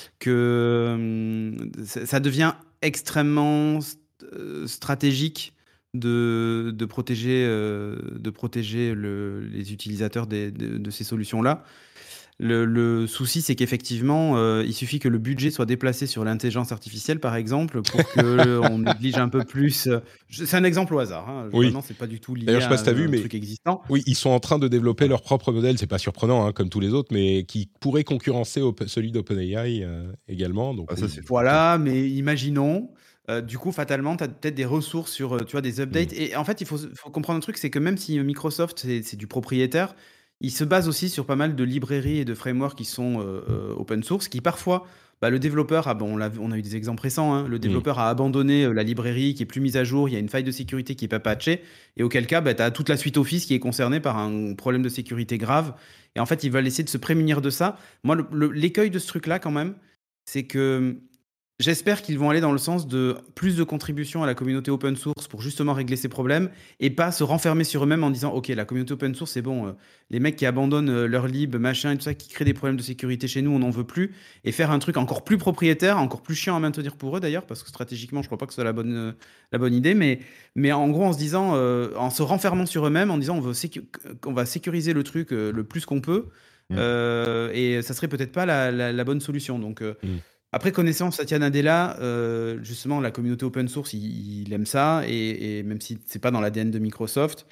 que ça devient extrêmement stratégique de protéger les utilisateurs de ces solutions-là. Le souci, c'est qu'effectivement, il suffit que le budget soit déplacé sur l'intelligence artificielle, par exemple, pour qu'on néglige un peu plus. C'est un exemple au hasard. Hein. Oui. Vraiment, c'est pas du tout lié D'ailleurs, je sais pas à si tu as vu, un mais truc existant. oui, ils sont en train de développer leur propre modèle. C'est pas surprenant, hein, comme tous les autres, mais qui pourrait concurrencer celui d'OpenAI également. Donc, Ah, ça, c'est Voilà, mais imaginons. Du coup, fatalement, tu as peut-être des ressources sur tu vois, des updates. Et en fait, il faut comprendre un truc, c'est que même si Microsoft, c'est du propriétaire, il se base aussi sur pas mal de librairies et de frameworks qui sont open source, qui parfois, le développeur, on a eu des exemples récents, hein, le développeur a abandonné la librairie qui est plus mise à jour, il y a une faille de sécurité qui n'est pas patchée, et auquel cas, tu as toute la suite Office qui est concernée par un problème de sécurité grave. Et en fait, ils veulent essayer de se prémunir de ça. Moi, l'écueil de ce truc-là, quand même, c'est que j'espère qu'ils vont aller dans le sens de plus de contributions à la communauté open source pour justement régler ces problèmes et pas se renfermer sur eux-mêmes en disant ok, la communauté open source c'est bon, les mecs qui abandonnent leur lib machin et tout ça, qui créent des problèmes de sécurité chez nous, on n'en veut plus, et faire un truc encore plus propriétaire, encore plus chiant à maintenir pour eux d'ailleurs, parce que stratégiquement je crois pas que ce soit la bonne idée, mais en gros en se disant, en se renfermant sur eux-mêmes, en disant on va sécuriser le truc le plus qu'on peut, et ça serait peut-être pas la bonne solution. Donc après, connaissant Satya Nadella, justement, la communauté open source, il aime ça, et même si c'est pas dans l'ADN de Microsoft,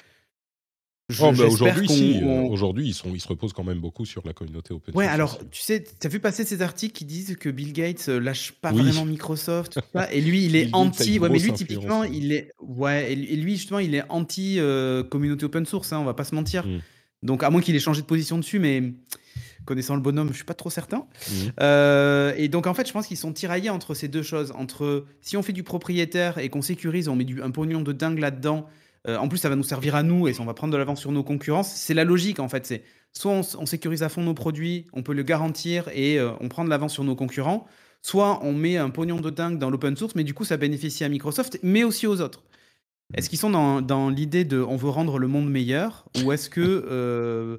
aujourd'hui, ils se reposent quand même beaucoup sur la communauté open source. Ouais, alors, tu sais, tu as vu passer ces articles qui disent que Bill Gates lâche pas Oui. vraiment Microsoft, tout ça, et lui, il est Bill Gates a anti. une Ouais, mais grosse lui, typiquement, influence, et lui, justement, il est anti communauté open source, hein, on va pas se mentir. Mm. Donc, à moins qu'il ait changé de position dessus, mais connaissant le bonhomme, je suis pas trop certain. Et donc, en fait, je pense qu'ils sont tiraillés entre ces deux choses. Entre si on fait du propriétaire et qu'on sécurise, on met un pognon de dingue là-dedans. En plus, ça va nous servir à nous et on va prendre de l'avance sur nos concurrents. C'est la logique, en fait. C'est soit on sécurise à fond nos produits, on peut le garantir et on prend de l'avance sur nos concurrents. Soit on met un pognon de dingue dans l'open source, mais du coup, ça bénéficie à Microsoft, mais aussi aux autres. Est-ce qu'ils sont dans l'idée de on veut rendre le monde meilleur, ou est-ce que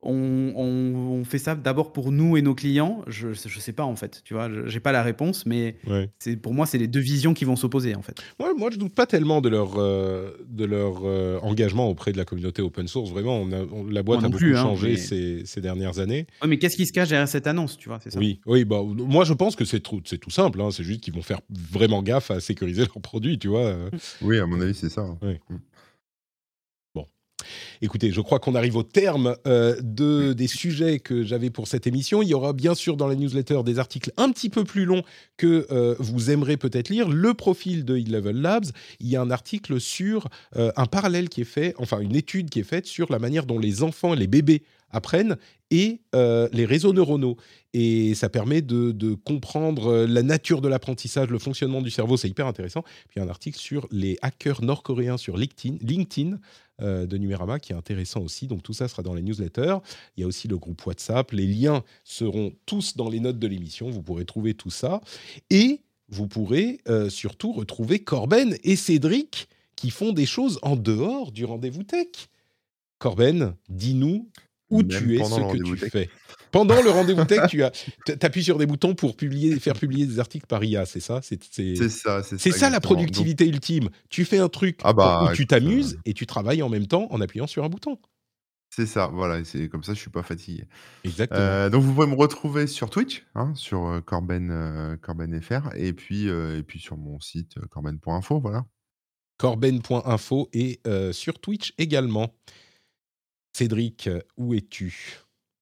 on fait ça d'abord pour nous et nos clients? Je sais pas, en fait. Tu vois, j'ai pas la réponse, mais Ouais. pour moi, c'est les deux visions qui vont s'opposer, en fait. Ouais, moi, je doute pas tellement de leur engagement auprès de la communauté open source. Vraiment, la boîte Moi a non beaucoup plus, hein, changé mais- ces dernières années. Ouais, mais qu'est-ce qui se cache derrière cette annonce, tu vois, c'est ça. Oui, moi je pense que c'est tout simple. Hein, c'est juste qu'ils vont faire vraiment gaffe à sécuriser leurs produits, tu vois. Oui, à mon avis, c'est ça. Hein. Ouais. Bon. Écoutez, je crois qu'on arrive au terme des sujets que j'avais pour cette émission. Il y aura bien sûr dans la newsletter des articles un petit peu plus longs que vous aimerez peut-être lire. Le profil de Level Labs, il y a un article sur un parallèle qui est fait, enfin une étude qui est faite sur la manière dont les enfants, les bébés apprennent et les réseaux neuronaux. Et ça permet de comprendre la nature de l'apprentissage, le fonctionnement du cerveau, c'est hyper intéressant. Puis il y a un article sur les hackers nord-coréens sur LinkedIn de Numérama qui est intéressant aussi. Donc tout ça sera dans les newsletters. Il y a aussi le groupe WhatsApp. Les liens seront tous dans les notes de l'émission. Vous pourrez trouver tout ça. Et vous pourrez surtout retrouver Corben et Cédric qui font des choses en dehors du rendez-vous tech. Corben, dis-nous où Même tu es, pendant ce le que rendez-vous tu tech. fais. Pendant le rendez-vous tech, tu appuies sur des boutons pour faire publier des articles par IA, c'est ça? C'est ça, ça la exactement. productivité ultime. Tu fais un truc Ah bah, où tu t'amuses et tu travailles en même temps en appuyant sur un bouton. C'est ça, voilà, c'est comme ça, je suis pas fatigué. Exactement. Donc vous pouvez me retrouver sur Twitch, hein, sur Corben.fr, et puis sur mon site corben.info, voilà. Corben.info et sur Twitch également. Cédric, où es-tu?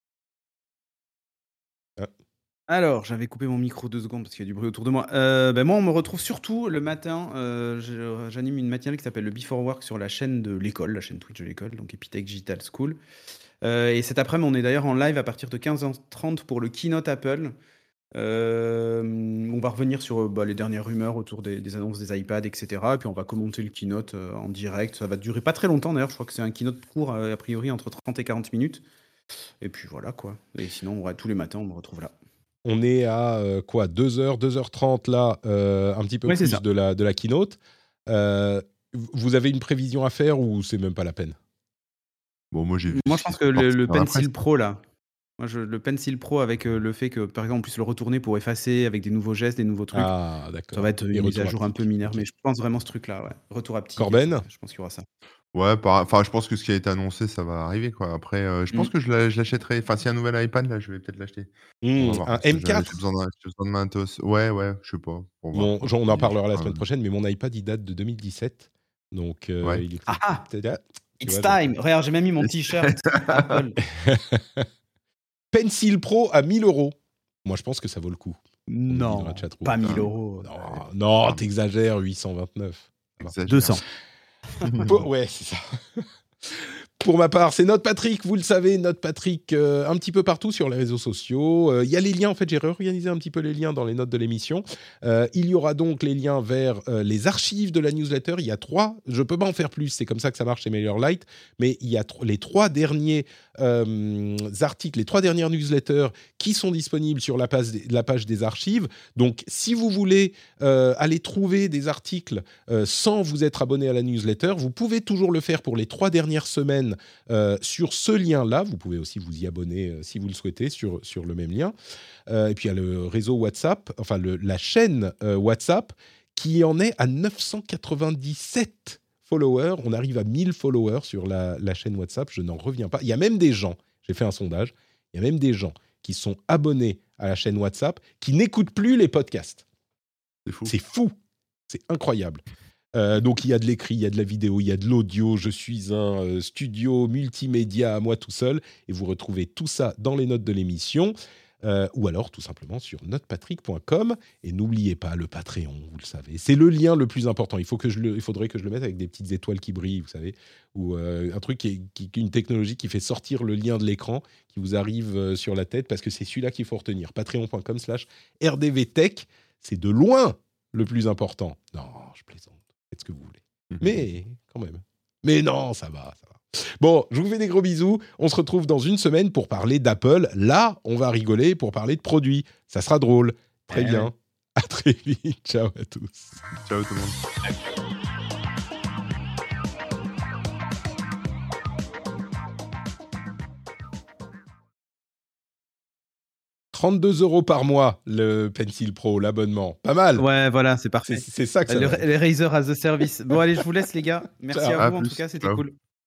Alors, j'avais coupé mon micro 2 secondes parce qu'il y a du bruit autour de moi. Moi, on me retrouve surtout le matin. J'anime une matinale qui s'appelle le Before Work sur la chaîne de l'école, la chaîne Twitch de l'école, donc Epitech Digital School. Et cet après-midi, on est d'ailleurs en live à partir de 15h30 pour le keynote Apple. On va revenir sur les dernières rumeurs autour des annonces des iPads, etc. Et puis on va commenter le keynote en direct. Ça va durer pas très longtemps d'ailleurs. Je crois que c'est un keynote court, a priori entre 30 et 40 minutes. Et puis voilà quoi. Et sinon, tous les matins, on me retrouve là. On est à 2h, 2h30 là, un petit peu Ouais, c'est plus ça. de la keynote. Vous avez une prévision à faire ou c'est même pas la peine? Bon, moi j'ai vu. Moi, je pense que le Pencil Pro là. Le Pencil Pro avec le fait que par exemple on puisse le retourner pour effacer avec des nouveaux gestes, des nouveaux trucs. Ah, d'accord. Ça va être Et une mise à retour jour un haptique. peu mineure, mais je pense vraiment ce truc-là, ouais. Retour haptique. Corben? Je pense qu'il y aura ça. Ouais, enfin, je pense que ce qui a été annoncé, ça va arriver, quoi. Après, je pense que je l'achèterai. Enfin, s'il y a un nouvel iPad, là, je vais peut-être l'acheter. On va voir, Un parce que j'ai M4 besoin de matos. Ouais, je sais pas. Pour voir, Bon, quoi. on en parlera la Enfin, semaine prochaine, mais mon iPad, il date de 2017. Donc, Ouais. il est Ah, peut-être... tu it's vois, time. Regarde, j'ai même mis mon t-shirt Apple. Pencil Pro à 1 000 €. Moi, je pense que ça vaut le coup. On nous dit dans Non, la chatroom. pas 1 000 €. Non, t'exagères, 829. Exagère. 200. Ouais, c'est ça. Pour ma part, c'est Note Patrick, vous le savez, Note Patrick un petit peu partout sur les réseaux sociaux. Il y a les liens, en fait, j'ai réorganisé un petit peu les liens dans les notes de l'émission. Il y aura donc les liens vers les archives de la newsletter. Il y a 3, je ne peux pas en faire plus, c'est comme ça que ça marche chez MailerLite, mais il y a les 3 derniers articles, les 3 dernières newsletters qui sont disponibles sur la page des archives. Donc, si vous voulez aller trouver des articles sans vous être abonné à la newsletter, vous pouvez toujours le faire pour les 3 dernières semaines sur ce lien-là. Vous pouvez aussi vous y abonner si vous le souhaitez sur le même lien. Et puis il y a le réseau WhatsApp, enfin la chaîne WhatsApp qui en est à 997 followers. On arrive à 1000 followers sur la chaîne WhatsApp. Je n'en reviens pas. Il y a même des gens, j'ai fait un sondage, il y a même des gens qui sont abonnés à la chaîne WhatsApp qui n'écoutent plus les podcasts. C'est fou. C'est incroyable. Donc il y a de l'écrit, il y a de la vidéo, il y a de l'audio. Je suis un studio multimédia à moi tout seul. Et vous retrouvez tout ça dans les notes de l'émission. Ou alors tout simplement sur notepatrick.com. Et n'oubliez pas le Patreon, vous le savez. C'est le lien le plus important. Il faudrait que je le mette avec des petites étoiles qui brillent, vous savez. Ou un truc une technologie qui fait sortir le lien de l'écran, qui vous arrive sur la tête, parce que c'est celui-là qu'il faut retenir. Patreon.com/rdvtech. C'est de loin le plus important. Non, je plaisante. Faites ce que vous voulez. Mais quand même. Mais non, ça va. Bon, je vous fais des gros bisous. On se retrouve dans une semaine pour parler d'Apple. Là, on va rigoler pour parler de produits. Ça sera drôle. Très bien. Ouais. À très vite. Ciao à tous. Ciao tout le monde. 32 € par mois, le Pencil Pro, l'abonnement. Pas mal. Ouais, voilà, c'est parfait. C'est ça que ça va. Les Razer as a service. Bon, allez, je vous laisse, les gars. Merci à vous, en tout cas, c'était cool.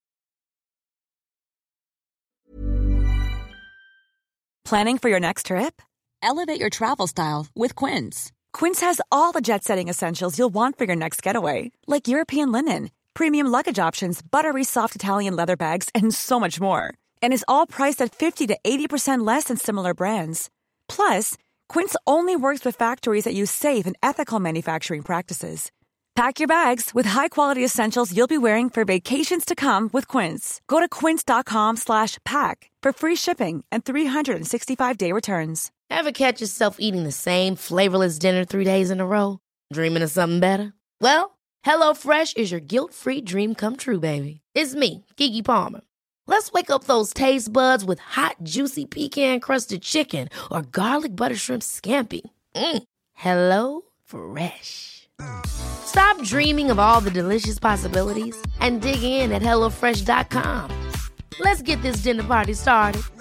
Planning for your next trip? Elevate your travel style with Quince. Quince has all the jet-setting essentials you'll want for your next getaway, like European linen, premium luggage options, buttery soft Italian leather bags, and so much more. And is all priced at 50 to 80% less than similar brands. Plus, Quince only works with factories that use safe and ethical manufacturing practices. Pack your bags with high-quality essentials you'll be wearing for vacations to come with Quince. Go to quince.com/pack for free shipping and 365-day returns. Ever catch yourself eating the same flavorless dinner 3 days in a row? Dreaming of something better? Well, HelloFresh is your guilt-free dream come true, baby. It's me, Keke Palmer. Let's wake up those taste buds with hot, juicy pecan-crusted chicken or garlic butter shrimp scampi. Hello Fresh. Stop dreaming of all the delicious possibilities and dig in at HelloFresh.com. Let's get this dinner party started.